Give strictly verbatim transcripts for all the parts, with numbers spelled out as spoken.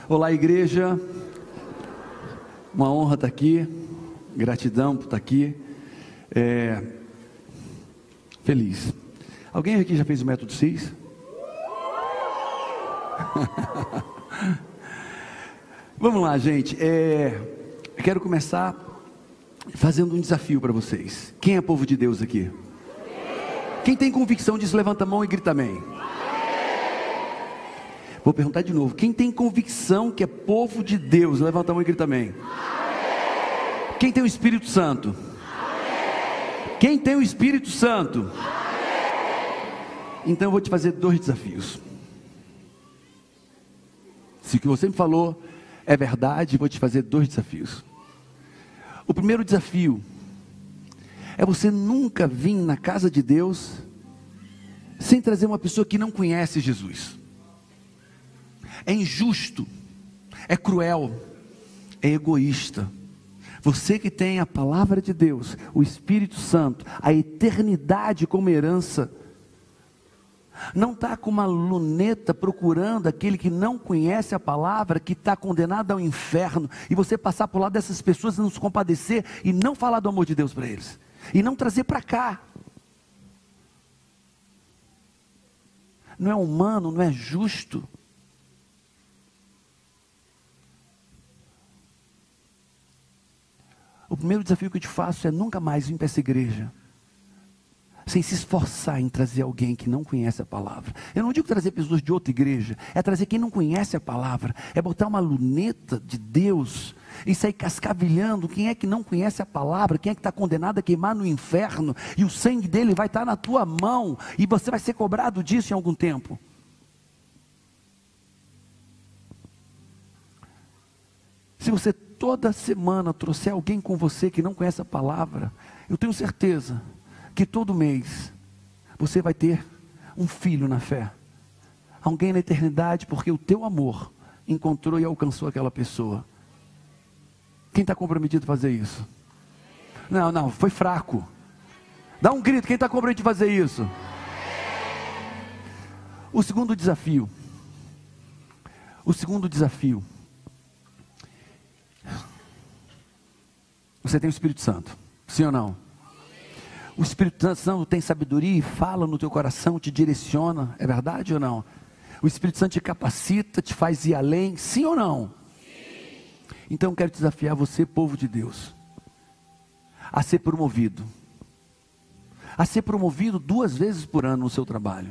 Olá, igreja, uma honra estar aqui, gratidão por estar aqui, é... feliz. Alguém aqui já fez o método C I S? Vamos lá, gente, é... eu quero começar fazendo um desafio para vocês. Quem é povo de Deus aqui? Quem tem convicção disso, levanta a mão e grita amém. Vou perguntar de novo, quem tem convicção que é povo de Deus, levanta a mão e grita amém. Quem tem o Espírito Santo? Quem tem o Espírito Santo? Então eu vou te fazer dois desafios. Se o que você me falou é verdade, vou te fazer dois desafios. O primeiro desafio é você nunca vir na casa de Deus sem trazer uma pessoa que não conhece Jesus. É injusto, é cruel, é egoísta. Você que tem a palavra de Deus, o Espírito Santo, a eternidade como herança, não está com uma luneta procurando aquele que não conhece a palavra, que está condenado ao inferno, e você passar por lá dessas pessoas e não se compadecer, e não falar do amor de Deus para eles, e não trazer para cá. Não é humano, não é justo. O primeiro desafio que eu te faço é nunca mais vir para essa igreja sem se esforçar em trazer alguém que não conhece a palavra. Eu não digo trazer pessoas de outra igreja, é trazer quem não conhece a palavra, é botar uma luneta de Deus e sair cascavilhando quem é que não conhece a palavra, quem é que está condenado a queimar no inferno, e o sangue dele vai estar na tua mão, e você vai ser cobrado disso em algum tempo. Se você toda semana trouxer alguém com você que não conhece a palavra, eu tenho certeza que todo mês você vai ter um filho na fé, alguém na eternidade, porque o teu amor encontrou e alcançou aquela pessoa. Quem está comprometido a fazer isso? Não, não, foi fraco. Dá um grito, quem está comprometido a fazer isso? O segundo desafio, o segundo desafio, você tem o Espírito Santo, sim ou não? O Espírito Santo tem sabedoria e fala no teu coração, te direciona, é verdade ou não? O Espírito Santo te capacita, te faz ir além, sim ou não? Sim. Então eu quero desafiar você, povo de Deus, a ser promovido, a ser promovido duas vezes por ano no seu trabalho.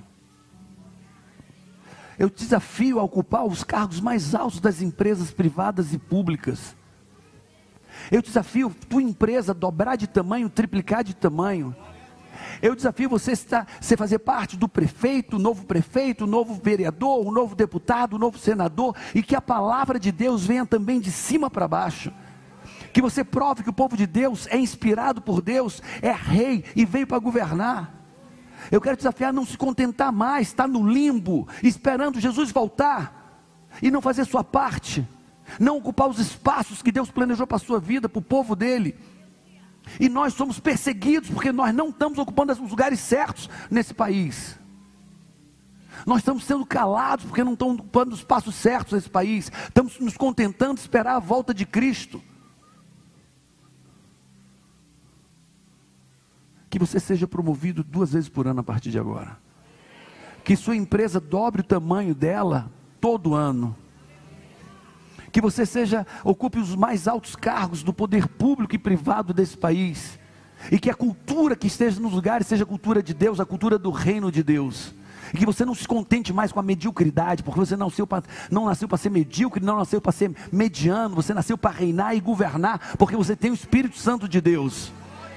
Eu te desafio a ocupar os cargos mais altos das empresas privadas e públicas. Eu desafio tua empresa a dobrar de tamanho, triplicar de tamanho. Eu desafio você a você fazer parte do prefeito, o novo prefeito, o novo vereador, o novo deputado, o novo senador, e que a palavra de Deus venha também de cima para baixo. Que você prove que o povo de Deus é inspirado por Deus, é rei e veio para governar. Eu quero desafiar a não se contentar mais, estar no limbo, esperando Jesus voltar, e não fazer sua parte. Não ocupar os espaços que Deus planejou para a sua vida, para o povo dele. E nós somos perseguidos porque nós não estamos ocupando os lugares certos nesse país. Nós estamos sendo calados porque não estamos ocupando os espaços certos nesse país. Estamos nos contentando de esperar a volta de Cristo. Que você seja promovido duas vezes por ano a partir de agora. Que sua empresa dobre o tamanho dela todo ano. Que você seja, ocupe os mais altos cargos do poder público e privado desse país, e que a cultura que esteja nos lugares seja a cultura de Deus, a cultura do reino de Deus, e que você não se contente mais com a mediocridade, porque você não nasceu para, não nasceu para ser medíocre, não nasceu para ser mediano, você nasceu para reinar e governar, porque você tem o Espírito Santo de Deus.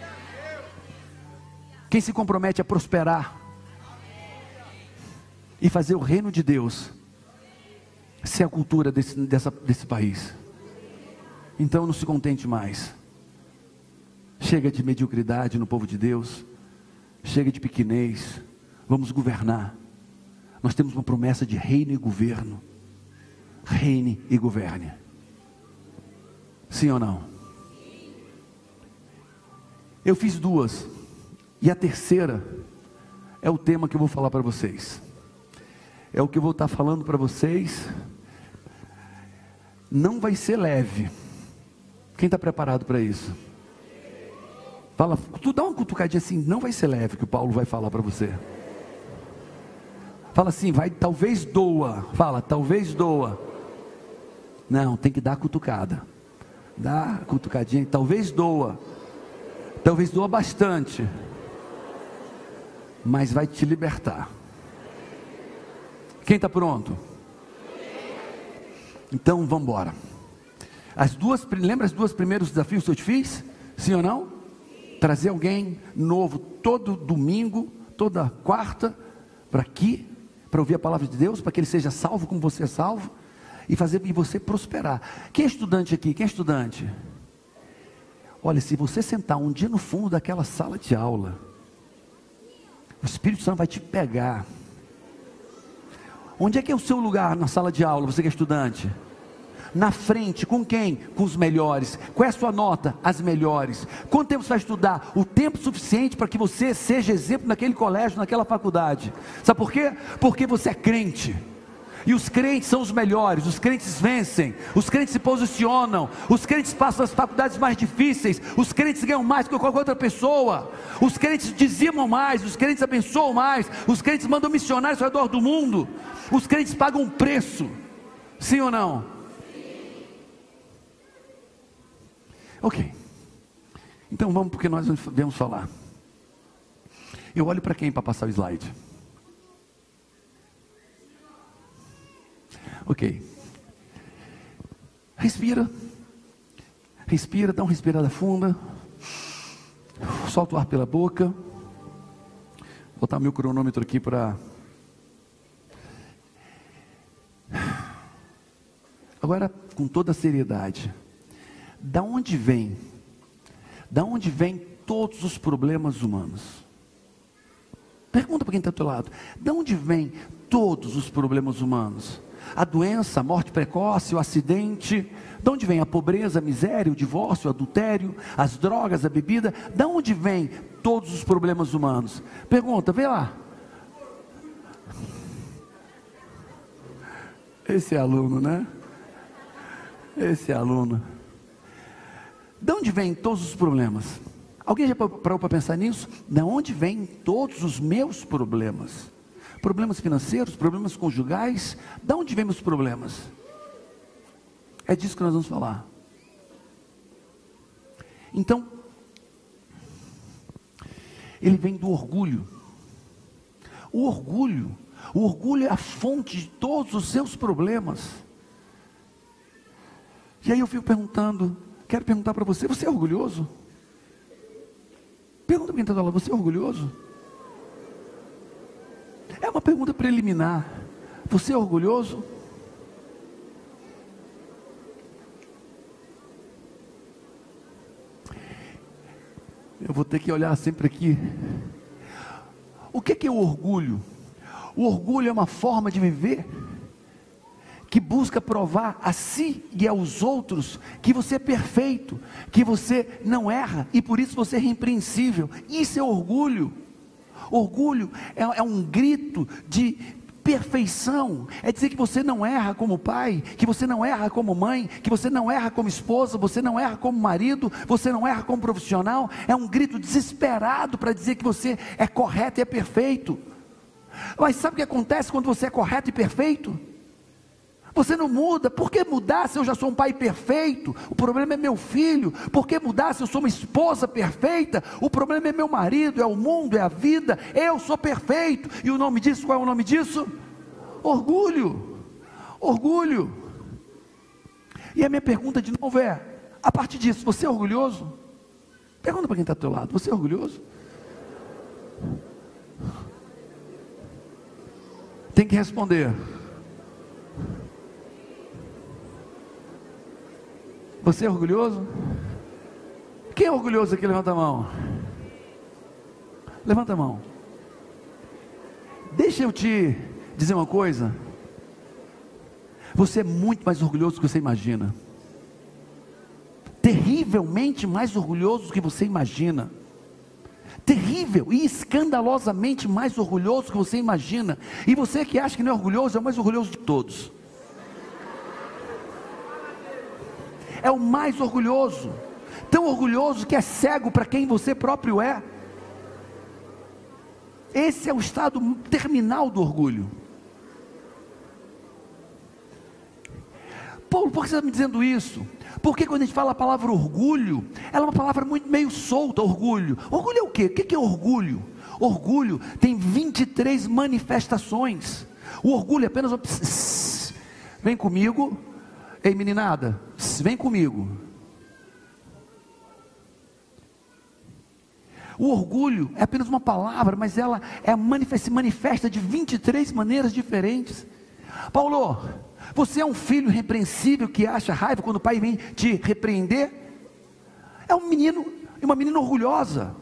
Quem se compromete a prosperar e fazer o reino de Deus ser a cultura desse, dessa, desse país. Então não se contente mais. Chega de mediocridade no povo de Deus. Chega de pequenez. Vamos governar. Nós temos uma promessa de reino e governo. Reine e governe. Sim ou não? Eu fiz duas. E a terceira é o tema que eu vou falar para vocês. É o que eu vou estar falando para vocês não vai ser leve. Quem está preparado para isso? Fala, tu dá uma cutucadinha assim, não vai ser leve, que o Paulo vai falar para você. Fala assim, vai, talvez doa. Fala, talvez doa. Não, tem que dar a cutucada. Dá a cutucadinha, talvez doa. Talvez doa bastante. Mas vai te libertar. Quem está pronto? Então vamos embora. As duas, lembra os dois primeiros desafios que eu te fiz? Sim ou não? Trazer alguém novo todo domingo, toda quarta, para aqui, para ouvir a palavra de Deus, para que ele seja salvo como você é salvo, e fazer e você prosperar. Quem é estudante aqui? Quem é estudante? Olha, se você sentar um dia no fundo daquela sala de aula, o Espírito Santo vai te pegar. Onde é que é o seu lugar na sala de aula, você que é estudante? Na frente, com quem? Com os melhores. Qual é a sua nota? As melhores. Quanto tempo você vai estudar? O tempo suficiente para que você seja exemplo naquele colégio, naquela faculdade. Sabe por quê? Porque você é crente. E os crentes são os melhores, os crentes vencem, os crentes se posicionam, os crentes passam as faculdades mais difíceis, os crentes ganham mais que qualquer outra pessoa, os crentes dizimam mais, os crentes abençoam mais, os crentes mandam missionários ao redor do mundo, os crentes pagam um preço. Sim ou não? Ok, então vamos porque nós vamos falar. Eu olho para quem para passar o slide? Ok, respira, respira, dá uma respirada funda, solta o ar pela boca, vou botar meu cronômetro aqui para... Agora, com toda a seriedade, da onde vem, da onde vem todos os problemas humanos? Pergunta para quem está do teu lado, da onde vem todos os problemas humanos? A doença, a morte precoce, o acidente, de onde vem a pobreza, a miséria, o divórcio, o adultério, as drogas, a bebida, de onde vem todos os problemas humanos? Pergunta, vê lá. Esse é aluno, né? Esse é aluno. De onde vem todos os problemas? Alguém já parou para pensar nisso? De onde vêm todos os meus problemas? Problemas financeiros, problemas conjugais, de onde vêm os problemas? É disso que nós vamos falar. Então, ele vem do orgulho. O orgulho, o orgulho é a fonte de todos os seus problemas. E aí eu fico perguntando, quero perguntar para você, você é orgulhoso? Pergunta para quem está do lado, você é orgulhoso? É uma pergunta preliminar. Você é orgulhoso? Eu vou ter que olhar sempre aqui. O que é o orgulho? O orgulho é uma forma de viver que busca provar a si e aos outros que você é perfeito, que você não erra e por isso você é irrepreensível. Isso é orgulho. Orgulho é, é um grito de perfeição, é dizer que você não erra como pai, que você não erra como mãe, que você não erra como esposa, você não erra como marido, você não erra como profissional. É um grito desesperado para dizer que você é correto e é perfeito. Mas sabe o que acontece quando você é correto e perfeito? Você não muda. Por que mudar se eu já sou um pai perfeito? O problema é meu filho. Por que mudar se eu sou uma esposa perfeita? O problema é meu marido, é o mundo, é a vida. Eu sou perfeito. E o nome disso, qual é o nome disso? Orgulho. Orgulho. E a minha pergunta de novo é, a partir disso, você é orgulhoso? Pergunta para quem está do teu lado, você é orgulhoso? Tem que responder. Você é orgulhoso? Quem é orgulhoso aqui? Levanta a mão. Levanta a mão. Deixa eu te dizer uma coisa. Você é muito mais orgulhoso do que você imagina. Terrivelmente mais orgulhoso do que você imagina. Terrível e escandalosamente mais orgulhoso do que você imagina. E você que acha que não é orgulhoso, é o mais orgulhoso de todos. é o mais orgulhoso, tão orgulhoso que é cego para quem você próprio é. Esse é o estado terminal do orgulho. Paulo, por que você está me dizendo isso? Porque quando a gente fala a palavra orgulho, ela é uma palavra muito meio solta. Orgulho, orgulho é o quê? O que é orgulho? Orgulho tem vinte e três manifestações. O orgulho é apenas um pss, vem comigo, ei meninada, pss, vem comigo. O orgulho é apenas uma palavra, mas ela é manifesta, se manifesta de vinte e três maneiras diferentes. Paulo, você é um filho irrepreensível que acha raiva quando o pai vem te repreender? É um menino, uma menina orgulhosa.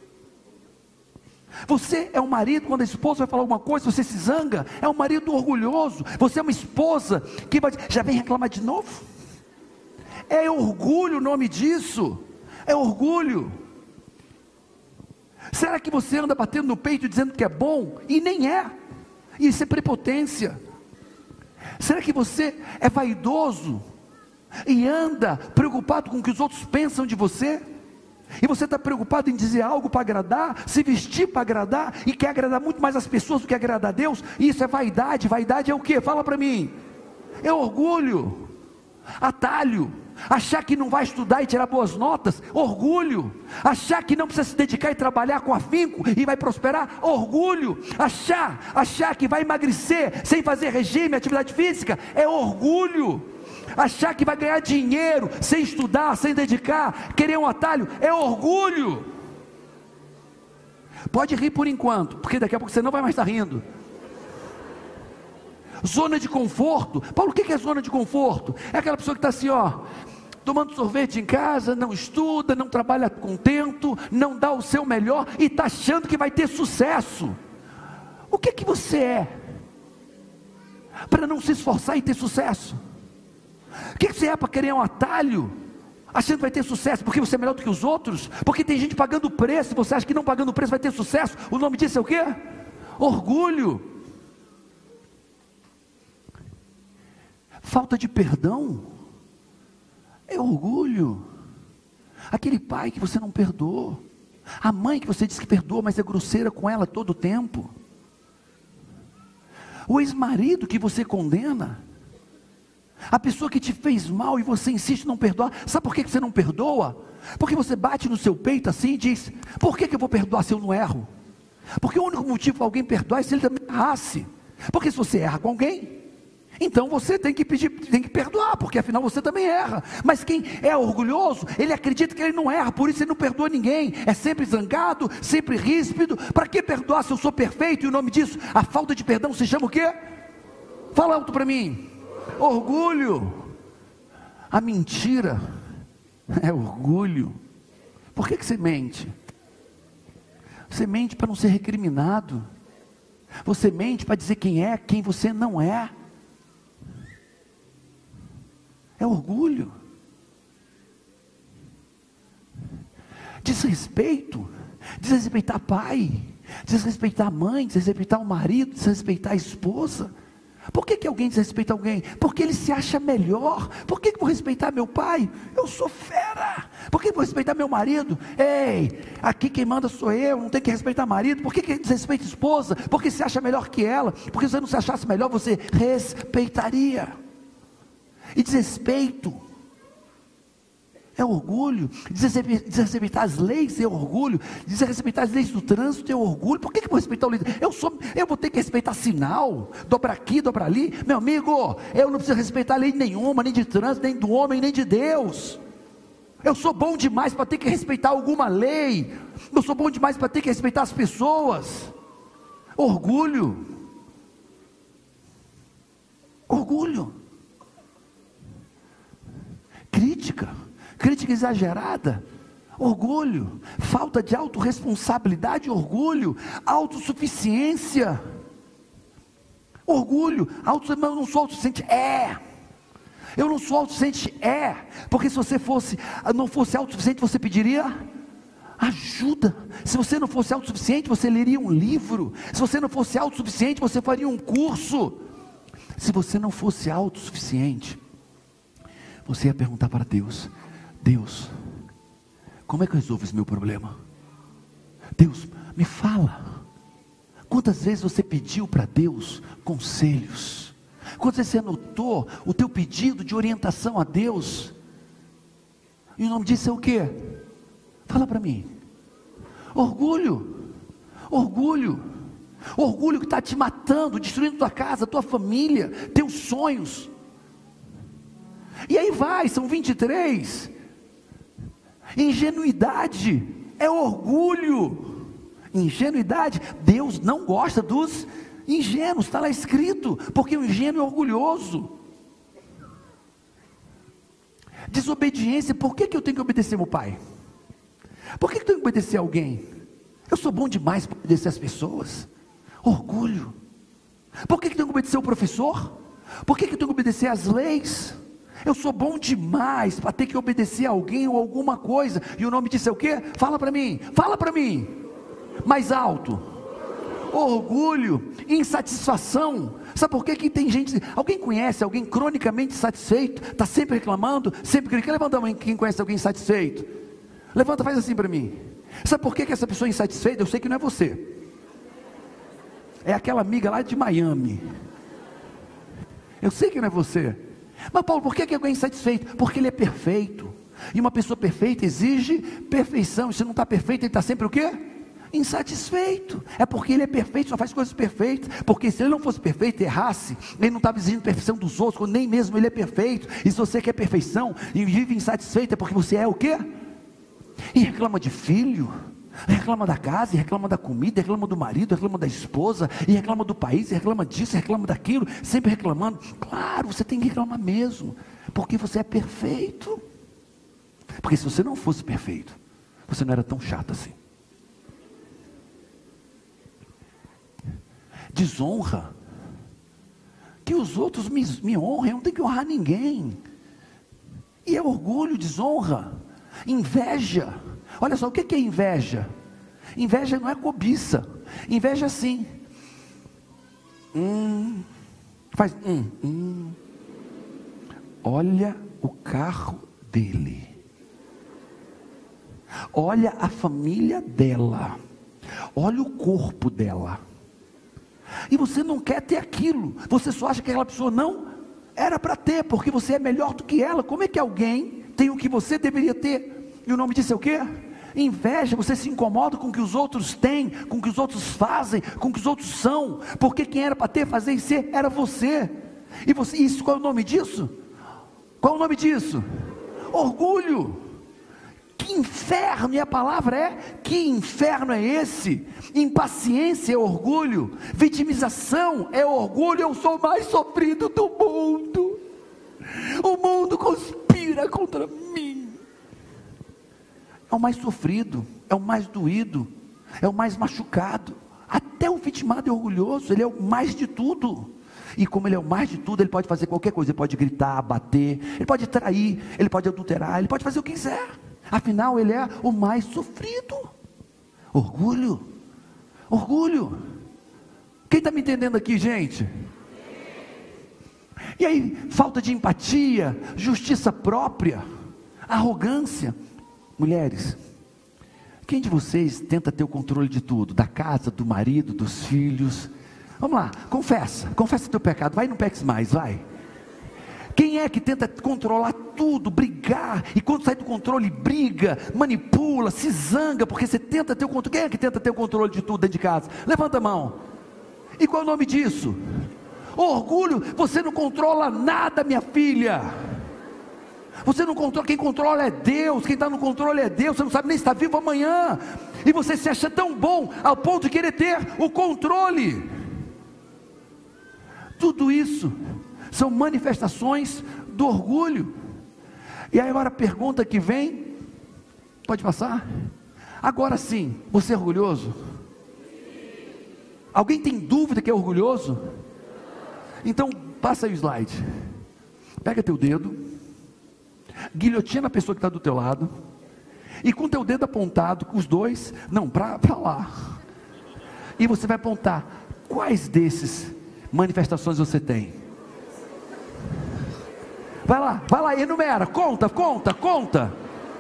Você é um marido, quando a esposa vai falar alguma coisa, você se zanga, é um marido orgulhoso. Você é uma esposa que vai, já vem reclamar de novo. É orgulho o nome disso, é orgulho. Será que você anda batendo no peito dizendo que é bom? E nem é, isso é prepotência. Será que você é vaidoso e anda preocupado com o que os outros pensam de você? E você está preocupado em dizer algo para agradar, se vestir para agradar, e quer agradar muito mais as pessoas do que agradar a Deus? Isso é vaidade. Vaidade é o que? Fala para mim. É orgulho, atalho, achar que não vai estudar e tirar boas notas, orgulho, achar que não precisa se dedicar e trabalhar com afinco e vai prosperar, orgulho, achar, achar que vai emagrecer sem fazer regime, atividade física, é orgulho, achar que vai ganhar dinheiro sem estudar, sem dedicar, querer um atalho, é orgulho. Pode rir por enquanto, porque daqui a pouco você não vai mais estar rindo. Zona de conforto. Paulo, o que é zona de conforto? É aquela pessoa que está assim, ó, tomando sorvete em casa, não estuda, não trabalha contento, não dá o seu melhor e está achando que vai ter sucesso. O que é que você é para não se esforçar e ter sucesso? O que, que você é para querer um atalho, achando que vai ter sucesso, porque você é melhor do que os outros? Porque tem gente pagando preço, você acha que não pagando preço vai ter sucesso? O nome disso é o quê? Orgulho. Falta de perdão é orgulho. Aquele pai que você não perdoou, a mãe que você diz que perdoa, mas é grosseira com ela todo o tempo, o ex-marido que você condena, a pessoa que te fez mal e você insiste em não perdoar. Sabe por que você não perdoa? Porque você bate no seu peito assim e diz: por que, que eu vou perdoar se eu não erro? Porque o único motivo para alguém perdoar é se ele também errasse. Porque se você erra com alguém, então você tem que pedir, tem que perdoar, porque afinal você também erra. Mas quem é orgulhoso, ele acredita que ele não erra, por isso ele não perdoa ninguém, é sempre zangado, sempre ríspido. Para que perdoar se eu sou perfeito? E o nome disso, a falta de perdão, se chama o quê? Fala alto para mim. Orgulho. A mentira é orgulho. Por que, que você mente? Você mente para não ser recriminado. Você mente para dizer quem é, quem você não é. É orgulho. Desrespeito. Desrespeitar pai, desrespeitar a mãe, desrespeitar o marido, desrespeitar a esposa. Por que, que alguém desrespeita alguém? Porque ele se acha melhor. Por que, que vou respeitar meu pai? Eu sou fera. Por que vou respeitar meu marido? Ei, aqui quem manda sou eu, não tem que respeitar marido. Por que, que desrespeita esposa? Porque se acha melhor que ela. Porque se você não se achasse melhor, você respeitaria. E desrespeito é orgulho. Desrespeitar as leis é orgulho. Desrespeitar as leis do trânsito é orgulho. Por que, que eu vou respeitar o lei? Eu, sou, eu vou ter que respeitar sinal, dobra aqui, dobra ali. Meu amigo, eu não preciso respeitar lei nenhuma, nem de trânsito, nem do homem, nem de Deus. Eu sou bom demais para ter que respeitar alguma lei. Eu sou bom demais para ter que respeitar as pessoas. Orgulho. Orgulho. Crítica, crítica exagerada, orgulho, falta de autorresponsabilidade, orgulho, autossuficiência, orgulho, auto, eu não sou autossuficiente, é, eu não sou autossuficiente, é, porque se você fosse, não fosse autossuficiente, você pediria ajuda. Se você não fosse autossuficiente, você leria um livro. Se você não fosse autossuficiente, você faria um curso. Se você não fosse autossuficiente, você ia perguntar para Deus: Deus, como é que eu resolvo esse meu problema? Deus, me fala. Quantas vezes você pediu para Deus conselhos? Quantas vezes você anotou o teu pedido de orientação a Deus? E o nome disso é o quê? Fala para mim. Orgulho. Orgulho. Orgulho que está te matando, destruindo tua casa, tua família, teus sonhos. E aí vai, são vinte e três. Ingenuidade é orgulho. Ingenuidade, Deus não gosta dos ingênuos, está lá escrito, porque o ingênuo é orgulhoso. Desobediência, por que, que eu tenho que obedecer meu pai? Por que, que eu tenho que obedecer alguém? Eu sou bom demais para obedecer as pessoas. Orgulho. Por que, que eu tenho que obedecer o professor? Por que, que eu tenho que obedecer as leis? Eu sou bom demais para ter que obedecer a alguém ou alguma coisa. E o nome disso é o quê? Fala para mim, fala para mim. Mais alto. Orgulho, insatisfação. Sabe por quê que tem gente? Alguém conhece alguém cronicamente insatisfeito? Está sempre reclamando, sempre criticando. Levanta a mão quem conhece alguém insatisfeito. Levanta, faz assim para mim. Sabe por quê que essa pessoa é insatisfeita? Eu sei que não é você. É aquela amiga lá de Miami. Eu sei que não é você. Mas Paulo, por que que alguém é insatisfeito? Porque ele é perfeito. E uma pessoa perfeita exige perfeição. E se não está perfeito, ele está sempre o quê? Insatisfeito. É porque ele é perfeito, só faz coisas perfeitas. Porque se ele não fosse perfeito, errasse, ele não estava exigindo perfeição dos outros, quando nem mesmo ele é perfeito. E se você quer perfeição e vive insatisfeito, é porque você é o quê? E reclama de filho, reclama da casa, e reclama da comida, e reclama do marido, e reclama da esposa, e reclama do país, e reclama disso, e reclama daquilo, sempre reclamando. Claro, você tem que reclamar mesmo, porque você é perfeito. Porque se você não fosse perfeito, você não era tão chato assim. Desonra, que os outros me, me honrem, eu não tenho que honrar ninguém. E é orgulho, desonra. Inveja. Olha só, o que é inveja? Inveja não é cobiça. Inveja é assim. Hum, faz hum, hum. Olha o carro dele. Olha a família dela. Olha o corpo dela. E você não quer ter aquilo. Você só acha que aquela pessoa não era para ter, porque você é melhor do que ela. Como é que alguém tem o que você deveria ter? E o nome disso é o quê? Inveja. Você se incomoda com o que os outros têm, com o que os outros fazem, com o que os outros são, porque quem era para ter, fazer e ser, era você. E você, isso, qual é o nome disso? Qual é o nome disso? Orgulho. Que inferno, e a palavra é, que inferno é esse? Impaciência é orgulho, vitimização é orgulho. Eu sou o mais sofrido do mundo, o mundo conspira contra mim. É o mais sofrido, é o mais doído, é o mais machucado. Até o vitimado é orgulhoso, ele é o mais de tudo. E como ele é o mais de tudo, ele pode fazer qualquer coisa. Ele pode gritar, bater, ele pode trair, ele pode adulterar, ele pode fazer o que quiser. Afinal, ele é o mais sofrido. Orgulho. Orgulho. Quem está me entendendo aqui, gente? E aí, falta de empatia, justiça própria, arrogância. Mulheres, quem de vocês tenta ter o controle de tudo? Da casa, do marido, dos filhos? Vamos lá, confessa, confessa teu pecado, vai, não peques mais, vai. Quem é que tenta controlar tudo, brigar, e quando sai do controle, briga, manipula, se zanga, porque você tenta ter o controle? Quem é que tenta ter o controle de tudo dentro de casa? Levanta a mão. E qual é o nome disso? Orgulho. Você não controla nada, minha filha. Você não controla, quem controla é Deus, quem está no controle é Deus. Você não sabe nem se está vivo amanhã, e você se acha tão bom, ao ponto de querer ter o controle. Tudo isso são manifestações do orgulho. E aí agora a pergunta que vem, pode passar? Agora sim, você é orgulhoso? Alguém tem dúvida que é orgulhoso? Então passa aí o slide. Pega teu dedo, guilhotina a pessoa que está do teu lado, e com teu dedo apontado, com os dois, não, para lá, e você vai apontar, quais desses manifestações você tem? Vai lá, vai lá, enumera, conta, conta, conta.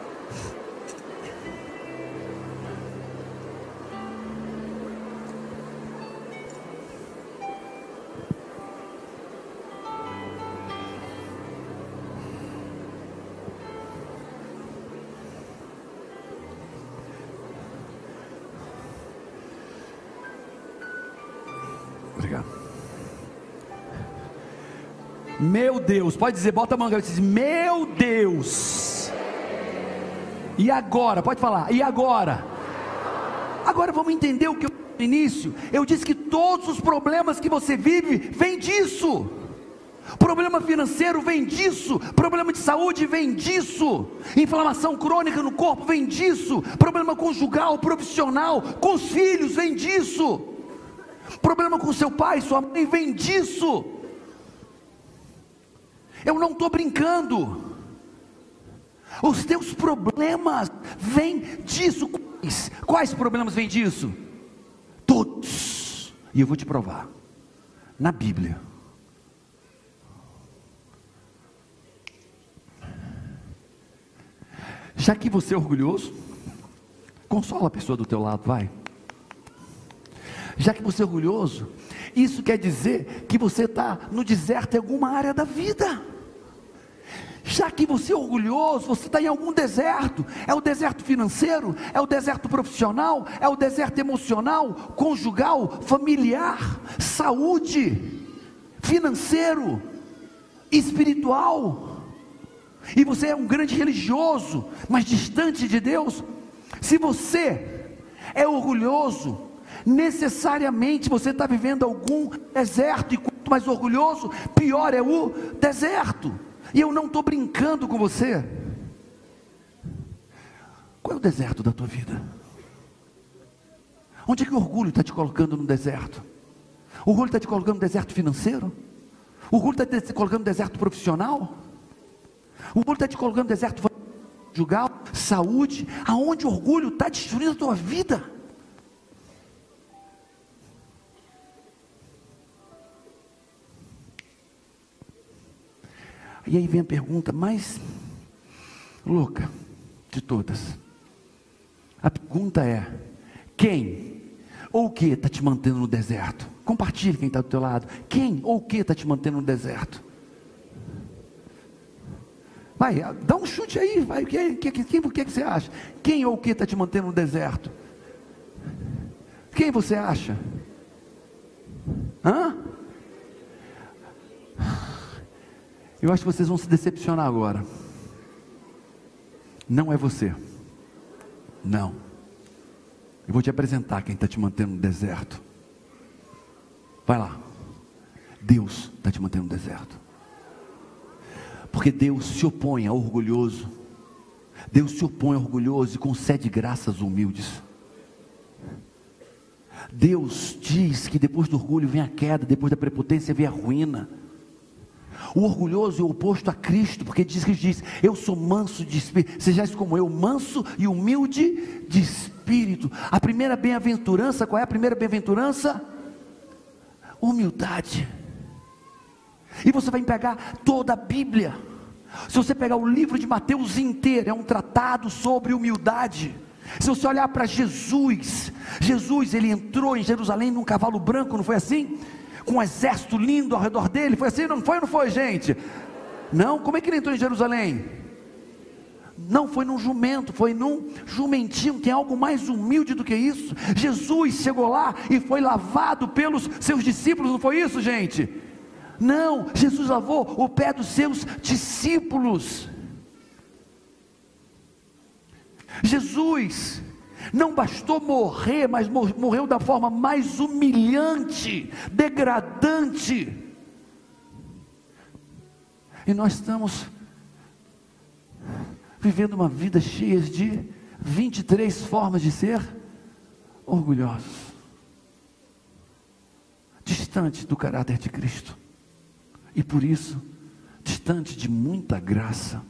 Obrigado. Meu Deus, pode dizer, bota a mão e diz: meu Deus. E agora, pode falar, e agora? Agora vamos entender o que eu disse no início. Eu disse que todos os problemas que você vive vêm disso. Problema financeiro vem disso, problema de saúde vem disso, inflamação crônica no corpo vem disso, problema conjugal, profissional, com os filhos vem disso, problema com seu pai, sua mãe vem disso. Eu não estou brincando. Os teus problemas vêm disso. Quais? Quais problemas vêm disso? Todos. E eu vou te provar. Na Bíblia. Já que você é orgulhoso, consola a pessoa do teu lado, vai. Já que você é orgulhoso, isso quer dizer que você está no deserto em alguma área da vida. Já que você é orgulhoso, você está em algum deserto. É o deserto financeiro, é o deserto profissional, é o deserto emocional, conjugal, familiar, saúde, financeiro, espiritual. E você é um grande religioso, mas distante de Deus. Se você é orgulhoso, necessariamente você está vivendo algum deserto. E quanto mais orgulhoso, pior é o deserto. E eu não estou brincando com você. Qual é o deserto da tua vida? Onde é que o orgulho está te colocando no deserto? O orgulho está te colocando no deserto financeiro? O orgulho está te colocando no deserto profissional? O orgulho está te colocando no deserto conjugal, saúde? Aonde o orgulho está destruindo a tua vida? E aí vem a pergunta mais louca de todas. A pergunta é: quem ou o que está te mantendo no deserto? Compartilhe quem está do teu lado. Quem ou o que está te mantendo no deserto? Vai, dá um chute aí, vai. Quem, quem, quem, o que você acha? Quem ou o que está te mantendo no deserto? Quem você acha? Hã? Eu acho que vocês vão se decepcionar agora. Não é você. Não. Eu vou te apresentar quem está te mantendo no deserto. Vai lá. Deus está te mantendo no deserto. Porque Deus se opõe ao orgulhoso. Deus se opõe ao orgulhoso e concede graças aos humildes. Deus diz que depois do orgulho vem a queda, depois da prepotência vem a ruína. O orgulhoso é o oposto a Cristo, porque diz que diz: eu sou manso de espírito, sejais como eu, manso e humilde de espírito. A primeira bem-aventurança, qual é a primeira bem-aventurança? Humildade. E você vai pegar toda a Bíblia. Se você pegar o livro de Mateus inteiro, é um tratado sobre humildade. Se você olhar para Jesus, Jesus ele entrou em Jerusalém num cavalo branco, não foi assim? Com um exército lindo ao redor dele, foi assim? Não foi ou não foi, gente? Não, como é que ele entrou em Jerusalém? Não foi num jumento, foi num jumentinho. Tem algo mais humilde do que isso? Jesus chegou lá e foi lavado pelos seus discípulos, não foi isso, gente? Não, Jesus lavou o pé dos seus discípulos. Jesus não bastou morrer, mas morreu da forma mais humilhante, degradante. E nós estamos vivendo uma vida cheia de vinte e três formas de ser orgulhosos, distante do caráter de Cristo. E por isso, distante de muita graça.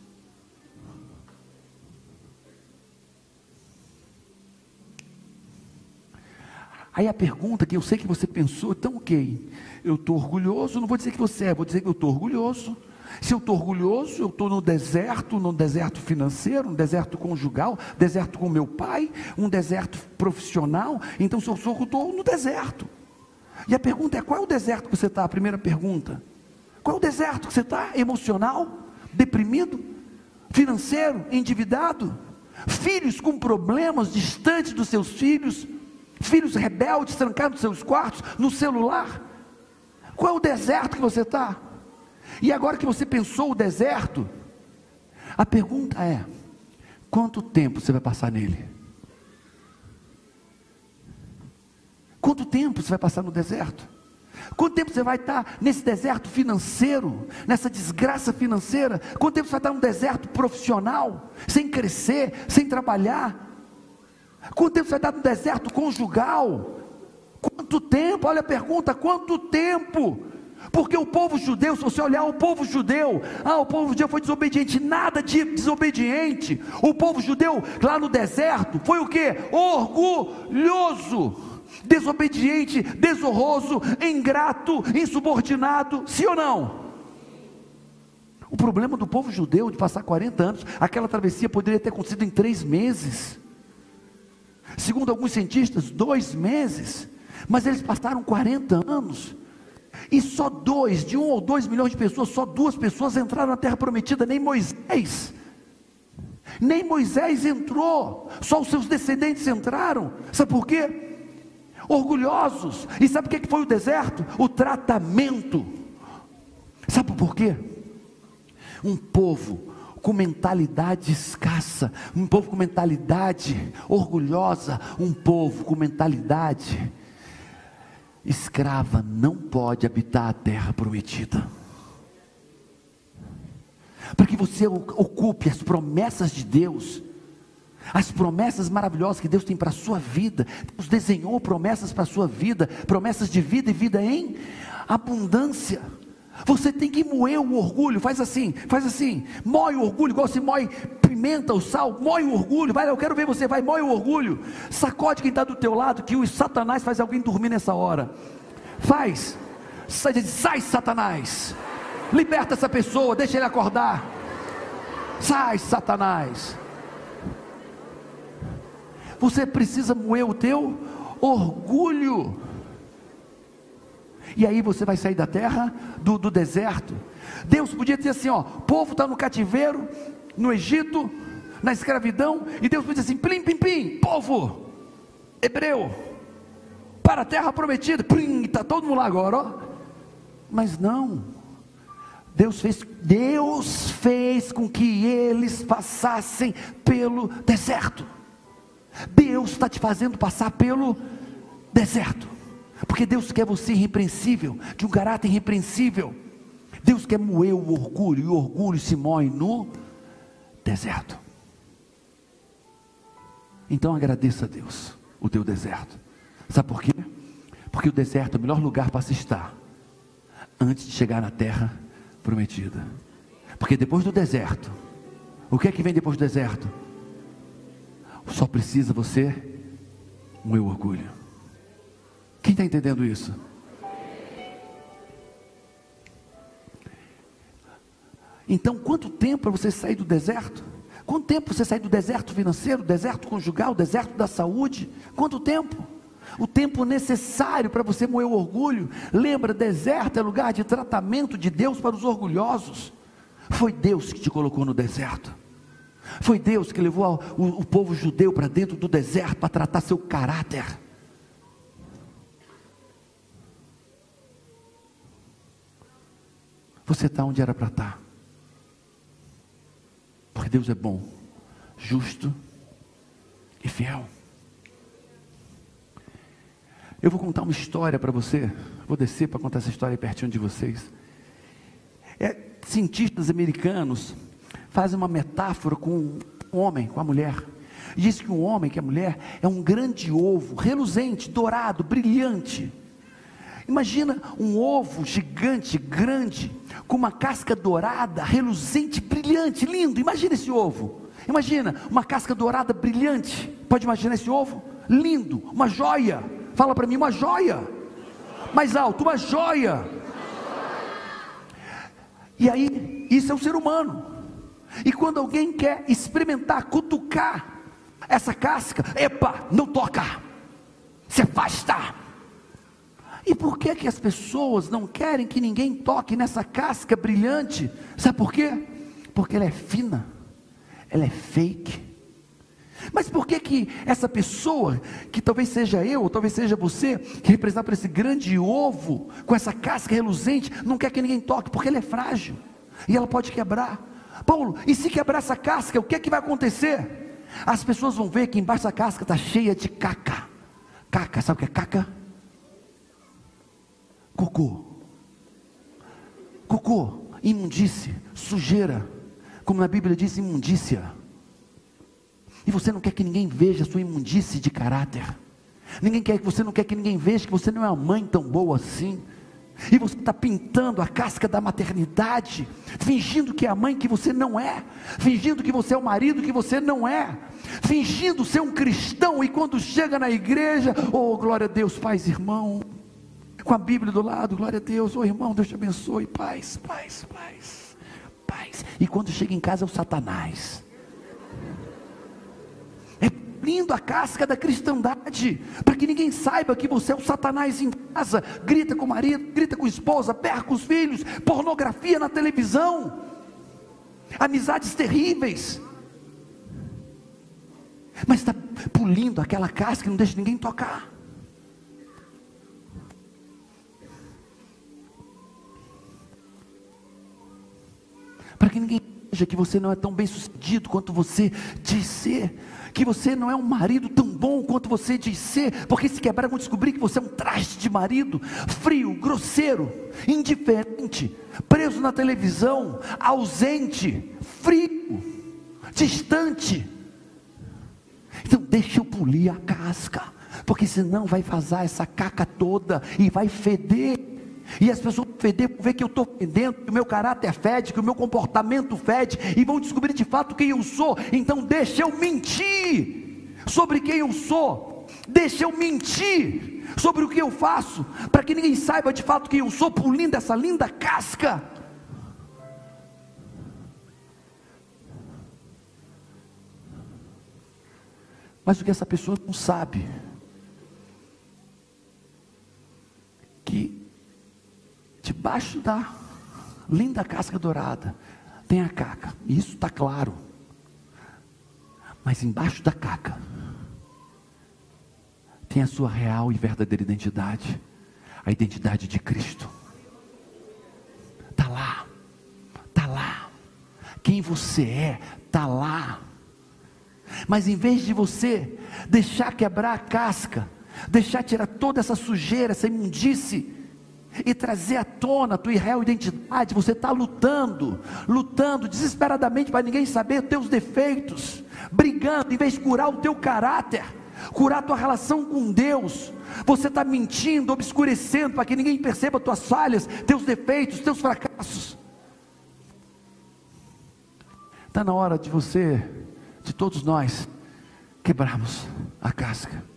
Aí a pergunta que eu sei que você pensou, então ok, eu estou orgulhoso, não vou dizer que você é, vou dizer que eu estou orgulhoso, Se eu estou orgulhoso, eu estou no deserto, no deserto financeiro, no deserto conjugal, deserto com meu pai, um deserto profissional. Então, se eu sou, eu estou no deserto. E a pergunta é: qual é o deserto que você está? A primeira pergunta: qual é o deserto que você está? Emocional? Deprimido? Financeiro? Endividado? Filhos com problemas, distantes dos seus filhos? Filhos rebeldes, trancados nos seus quartos, no celular? Qual é o deserto que você está? E agora que você pensou o deserto, a pergunta é: quanto tempo você vai passar nele? Quanto tempo você vai passar no deserto? Quanto tempo você vai estar nesse deserto financeiro, nessa desgraça financeira? Quanto tempo você vai estar no deserto profissional, sem crescer, sem trabalhar? Quanto tempo você vai estar no deserto conjugal? Quanto tempo? Olha a pergunta: quanto tempo? Porque o povo judeu, se você olhar o povo judeu, ah, o povo judeu foi desobediente. Nada de desobediente. O povo judeu lá no deserto foi o que? Orgulhoso, desobediente, desonroso, ingrato, insubordinado. Sim ou não? O problema do povo judeu de passar quarenta anos, aquela travessia poderia ter acontecido em três meses. Segundo alguns cientistas, dois meses. Mas eles passaram quarenta anos. E só dois, de um ou dois milhões de pessoas, só duas pessoas entraram na terra prometida. Nem Moisés, nem Moisés entrou, só os seus descendentes entraram. Sabe por quê? Orgulhosos. E sabe o que foi o deserto? O tratamento. Sabe por quê? Um povo com mentalidade escassa, um povo com mentalidade orgulhosa, um povo com mentalidade escrava não pode habitar a terra prometida. Para que você ocupe as promessas de Deus, as promessas maravilhosas que Deus tem para a sua vida. Deus desenhou promessas para a sua vida, promessas de vida e vida em abundância. Você tem que moer o orgulho. Faz assim, faz assim, moe o orgulho, igual você moe pimenta, o sal, moe o orgulho. Vai, eu quero ver você, vai, moe o orgulho. Sacode quem está do teu lado, que o Satanás faz alguém dormir nessa hora. Faz, sai, sai Satanás, liberta essa pessoa, deixa ele acordar. Sai Satanás. Você precisa moer o teu orgulho. E aí você vai sair da terra, do, do deserto. Deus podia dizer assim, ó, o povo está no cativeiro, no Egito, na escravidão, e Deus podia dizer assim, plim, plim, plim, povo hebreu, para a terra prometida, plim, está todo mundo lá agora, ó. Mas não, Deus fez, Deus fez com que eles passassem pelo deserto. Deus está te fazendo passar pelo deserto. Porque Deus quer você irrepreensível, de um caráter irrepreensível. Deus quer moer o orgulho, e o orgulho se moe no deserto. Então agradeça a Deus o teu deserto. Sabe por quê? Porque o deserto é o melhor lugar para se estar antes de chegar na terra prometida. Porque depois do deserto, o que é que vem depois do deserto? Só precisa você moer o orgulho. Quem está entendendo isso? Então, quanto tempo para você sair do deserto? Quanto tempo para você sair do deserto financeiro, deserto conjugal, deserto da saúde? Quanto tempo? O tempo necessário para você moer o orgulho. Lembra, deserto é lugar de tratamento de Deus para os orgulhosos. Foi Deus que te colocou no deserto. Foi Deus que levou o, o povo judeu para dentro do deserto para tratar seu caráter. Você está onde era para estar. Porque Deus é bom, justo e fiel. Eu vou contar uma história para você. Vou descer para contar essa história aí pertinho de vocês. É, cientistas americanos fazem uma metáfora com o homem, com a mulher. Diz que o homem, que a mulher, é um grande ovo, reluzente, dourado, brilhante. Imagina um ovo gigante, grande, com uma casca dourada, reluzente, brilhante, lindo. Imagina esse ovo. Imagina uma casca dourada, brilhante. Pode imaginar esse ovo? Lindo, uma joia. Fala para mim, uma joia. Mais alto, uma joia. E aí, Isso é o ser humano. E quando alguém quer experimentar, cutucar essa casca, epa, não toca, se afasta. E por que que as pessoas não querem que ninguém toque nessa casca brilhante? Sabe por quê? Porque ela é fina, ela é fake. Mas por que que essa pessoa, que talvez seja eu, ou talvez seja você, que representa por esse grande ovo, com essa casca reluzente, não quer que ninguém toque? Porque ela é frágil, e ela pode quebrar. Paulo, e se quebrar essa casca, o que é que vai acontecer? As pessoas vão ver que embaixo da casca está cheia de caca. Caca, sabe o que é caca? Cocô. Cocô, imundície, sujeira, como na Bíblia diz, imundícia. E você não quer que ninguém veja a sua imundície de caráter. Ninguém quer, você não quer que ninguém veja que você não é uma mãe tão boa assim. E você está pintando a casca da maternidade, fingindo que é a mãe que você não é, fingindo que você é o marido que você não é, fingindo ser um cristão, e quando chega na igreja, oh glória a Deus, paz irmão, com a Bíblia do lado, glória a Deus, oh irmão, Deus te abençoe, paz, paz, paz, paz. E quando chega em casa é o Satanás. É lindo a casca da cristandade, para que ninguém saiba que você é o Satanás em casa. Grita com o marido, grita com a esposa, berra com os filhos, pornografia na televisão, amizades terríveis, mas está polindo aquela casca e não deixa ninguém tocar. Para que ninguém veja que você não é tão bem sucedido quanto você diz ser, que você não é um marido tão bom quanto você diz ser, porque se quebrar vão descobrir que você é um traste de marido, frio, grosseiro, indiferente, preso na televisão, ausente, frio, distante. Então deixa eu polir a casca, porque senão vai vazar essa caca toda e vai feder. E as pessoas vão feder, vão ver que eu estou fedendo, que o meu caráter fede, que o meu comportamento fede, e vão descobrir de fato quem eu sou. Então deixa eu mentir sobre quem eu sou, deixa eu mentir sobre o que eu faço, para que ninguém saiba de fato quem eu sou, polindo essa linda casca. Mas o que essa pessoa não sabe, que debaixo da linda casca dourada tem a caca, e isso está claro, mas embaixo da caca tem a sua real e verdadeira identidade, a identidade de Cristo. Está lá, está lá, quem você é, está lá. Mas em vez de você deixar quebrar a casca, deixar tirar toda essa sujeira, essa imundície, e trazer à tona a tua real identidade, você está lutando, lutando desesperadamente para ninguém saber os teus defeitos, brigando, em vez de curar o teu caráter, curar a tua relação com Deus, você está mentindo, obscurecendo, para que ninguém perceba as tuas falhas, teus defeitos, teus fracassos. Está na hora de você, de todos nós, quebrarmos a casca.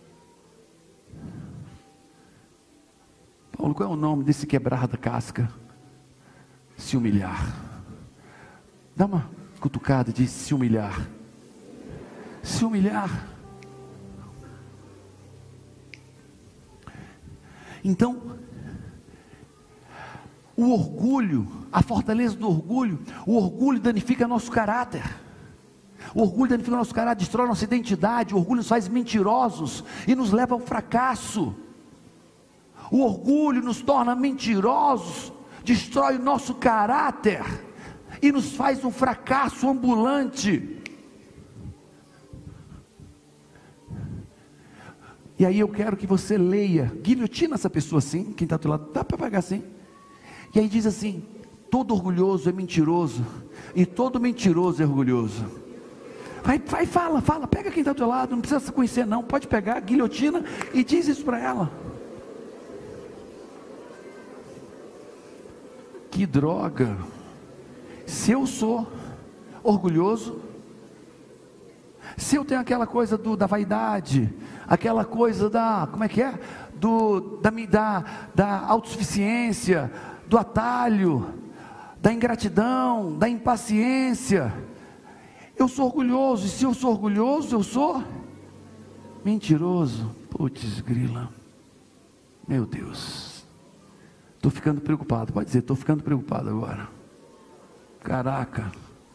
Paulo, qual é o nome desse quebrar da casca? Se humilhar. Dá uma cutucada e diz: se humilhar. Se humilhar. Então, o orgulho, a fortaleza do orgulho, o orgulho danifica nosso caráter. O orgulho danifica nosso caráter, destrói nossa identidade. O orgulho nos faz mentirosos e nos leva ao fracasso. O orgulho nos torna mentirosos, destrói o nosso caráter e nos faz um fracasso ambulante. E aí eu quero que você leia, guilhotina essa pessoa assim, quem está do lado, dá para pagar assim. E aí diz assim: todo orgulhoso é mentiroso, e todo mentiroso é orgulhoso. Vai, vai, fala, fala, pega quem está do teu lado, não precisa se conhecer não, pode pegar, guilhotina e diz isso para ela. Que droga! Se eu sou orgulhoso, se eu tenho aquela coisa do, da vaidade, aquela coisa da, como é que é? Do, da, da, da autossuficiência, do atalho, da ingratidão, da impaciência. Eu sou orgulhoso, e se eu sou orgulhoso, eu sou mentiroso. Putz, grila, meu Deus, estou ficando preocupado, pode dizer, estou ficando preocupado agora. Caraca,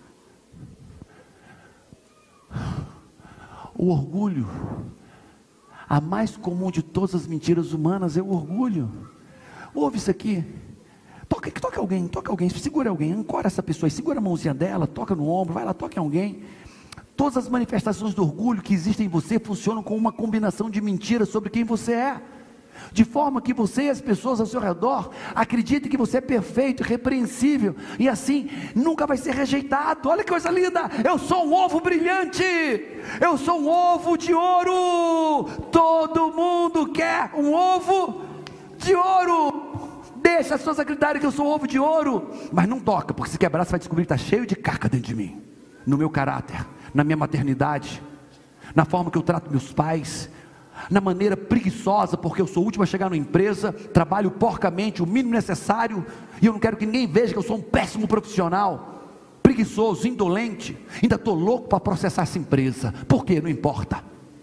o orgulho, a mais comum de todas as mentiras humanas é o orgulho. Ouve isso aqui, toca, toca alguém, toca alguém, segura alguém, ancora essa pessoa, segura a mãozinha dela, toca no ombro, vai lá, toca em alguém. Todas as manifestações do orgulho que existem em você funcionam com uma combinação de mentiras sobre quem você é, de forma que você e as pessoas ao seu redor acreditem que você é perfeito, irrepreensível, e assim nunca vai ser rejeitado. Olha que coisa linda, eu sou um ovo brilhante, eu sou um ovo de ouro, todo mundo quer um ovo de ouro. Deixa as pessoas acreditarem que eu sou um ovo de ouro, mas não toca, porque se quebrar você vai descobrir que está cheio de caca dentro de mim, no meu caráter, na minha maternidade, na forma que eu trato meus pais, na maneira preguiçosa, porque eu sou o último a chegar numa empresa, trabalho porcamente, o mínimo necessário, e eu não quero que ninguém veja que eu sou um péssimo profissional, preguiçoso, indolente, ainda estou louco para processar essa empresa. Por quê? Não importa,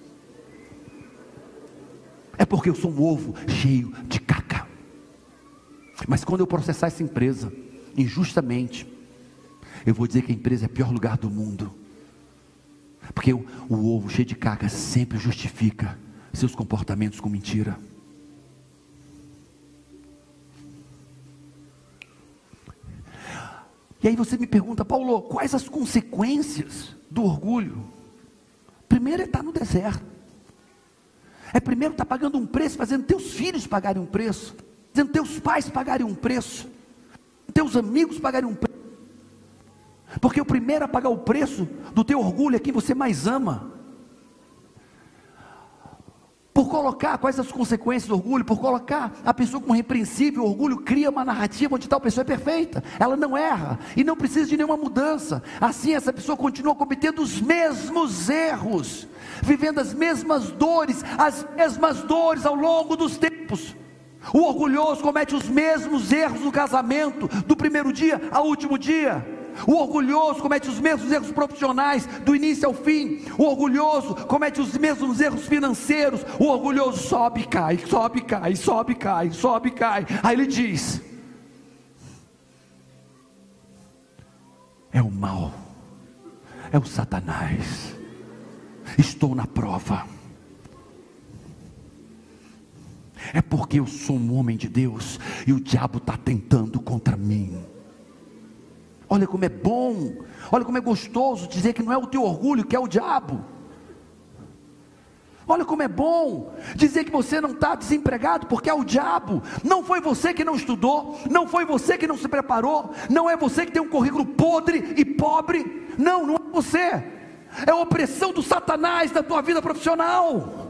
é porque eu sou um ovo cheio de caca. Mas quando eu processar essa empresa injustamente, eu vou dizer que a empresa é o pior lugar do mundo, porque o, o ovo cheio de caca sempre justifica seus comportamentos com mentira. E aí você me pergunta, Paulo, quais as consequências do orgulho? Primeiro é estar no deserto, é primeiro estar pagando um preço, fazendo teus filhos pagarem um preço, fazendo teus pais pagarem um preço, teus amigos pagarem um preço, porque o primeiro a pagar o preço do teu orgulho é quem você mais ama. Por colocar, quais as consequências do orgulho? Por colocar a pessoa como repreensível. O orgulho cria uma narrativa onde tal pessoa é perfeita, ela não erra, e não precisa de nenhuma mudança. Assim essa pessoa continua cometendo os mesmos erros, vivendo as mesmas dores, as mesmas dores ao longo dos tempos. O orgulhoso comete os mesmos erros no casamento, do primeiro dia ao último dia. O orgulhoso comete os mesmos erros profissionais, do início ao fim. O orgulhoso comete os mesmos erros financeiros. O orgulhoso sobe e cai, sobe e cai, sobe e cai, sobe e cai. Aí ele diz: é o mal, é o Satanás, estou na prova, é porque eu sou um homem de Deus e o diabo está tentando contra mim. Olha como é bom, olha como é gostoso dizer que não é o teu orgulho que é o diabo. Olha como é bom dizer que você não está desempregado porque é o diabo. Não foi você que não estudou, não foi você que não se preparou, não é você que tem um currículo podre e pobre. Não, não é você, é a opressão do Satanás na tua vida profissional.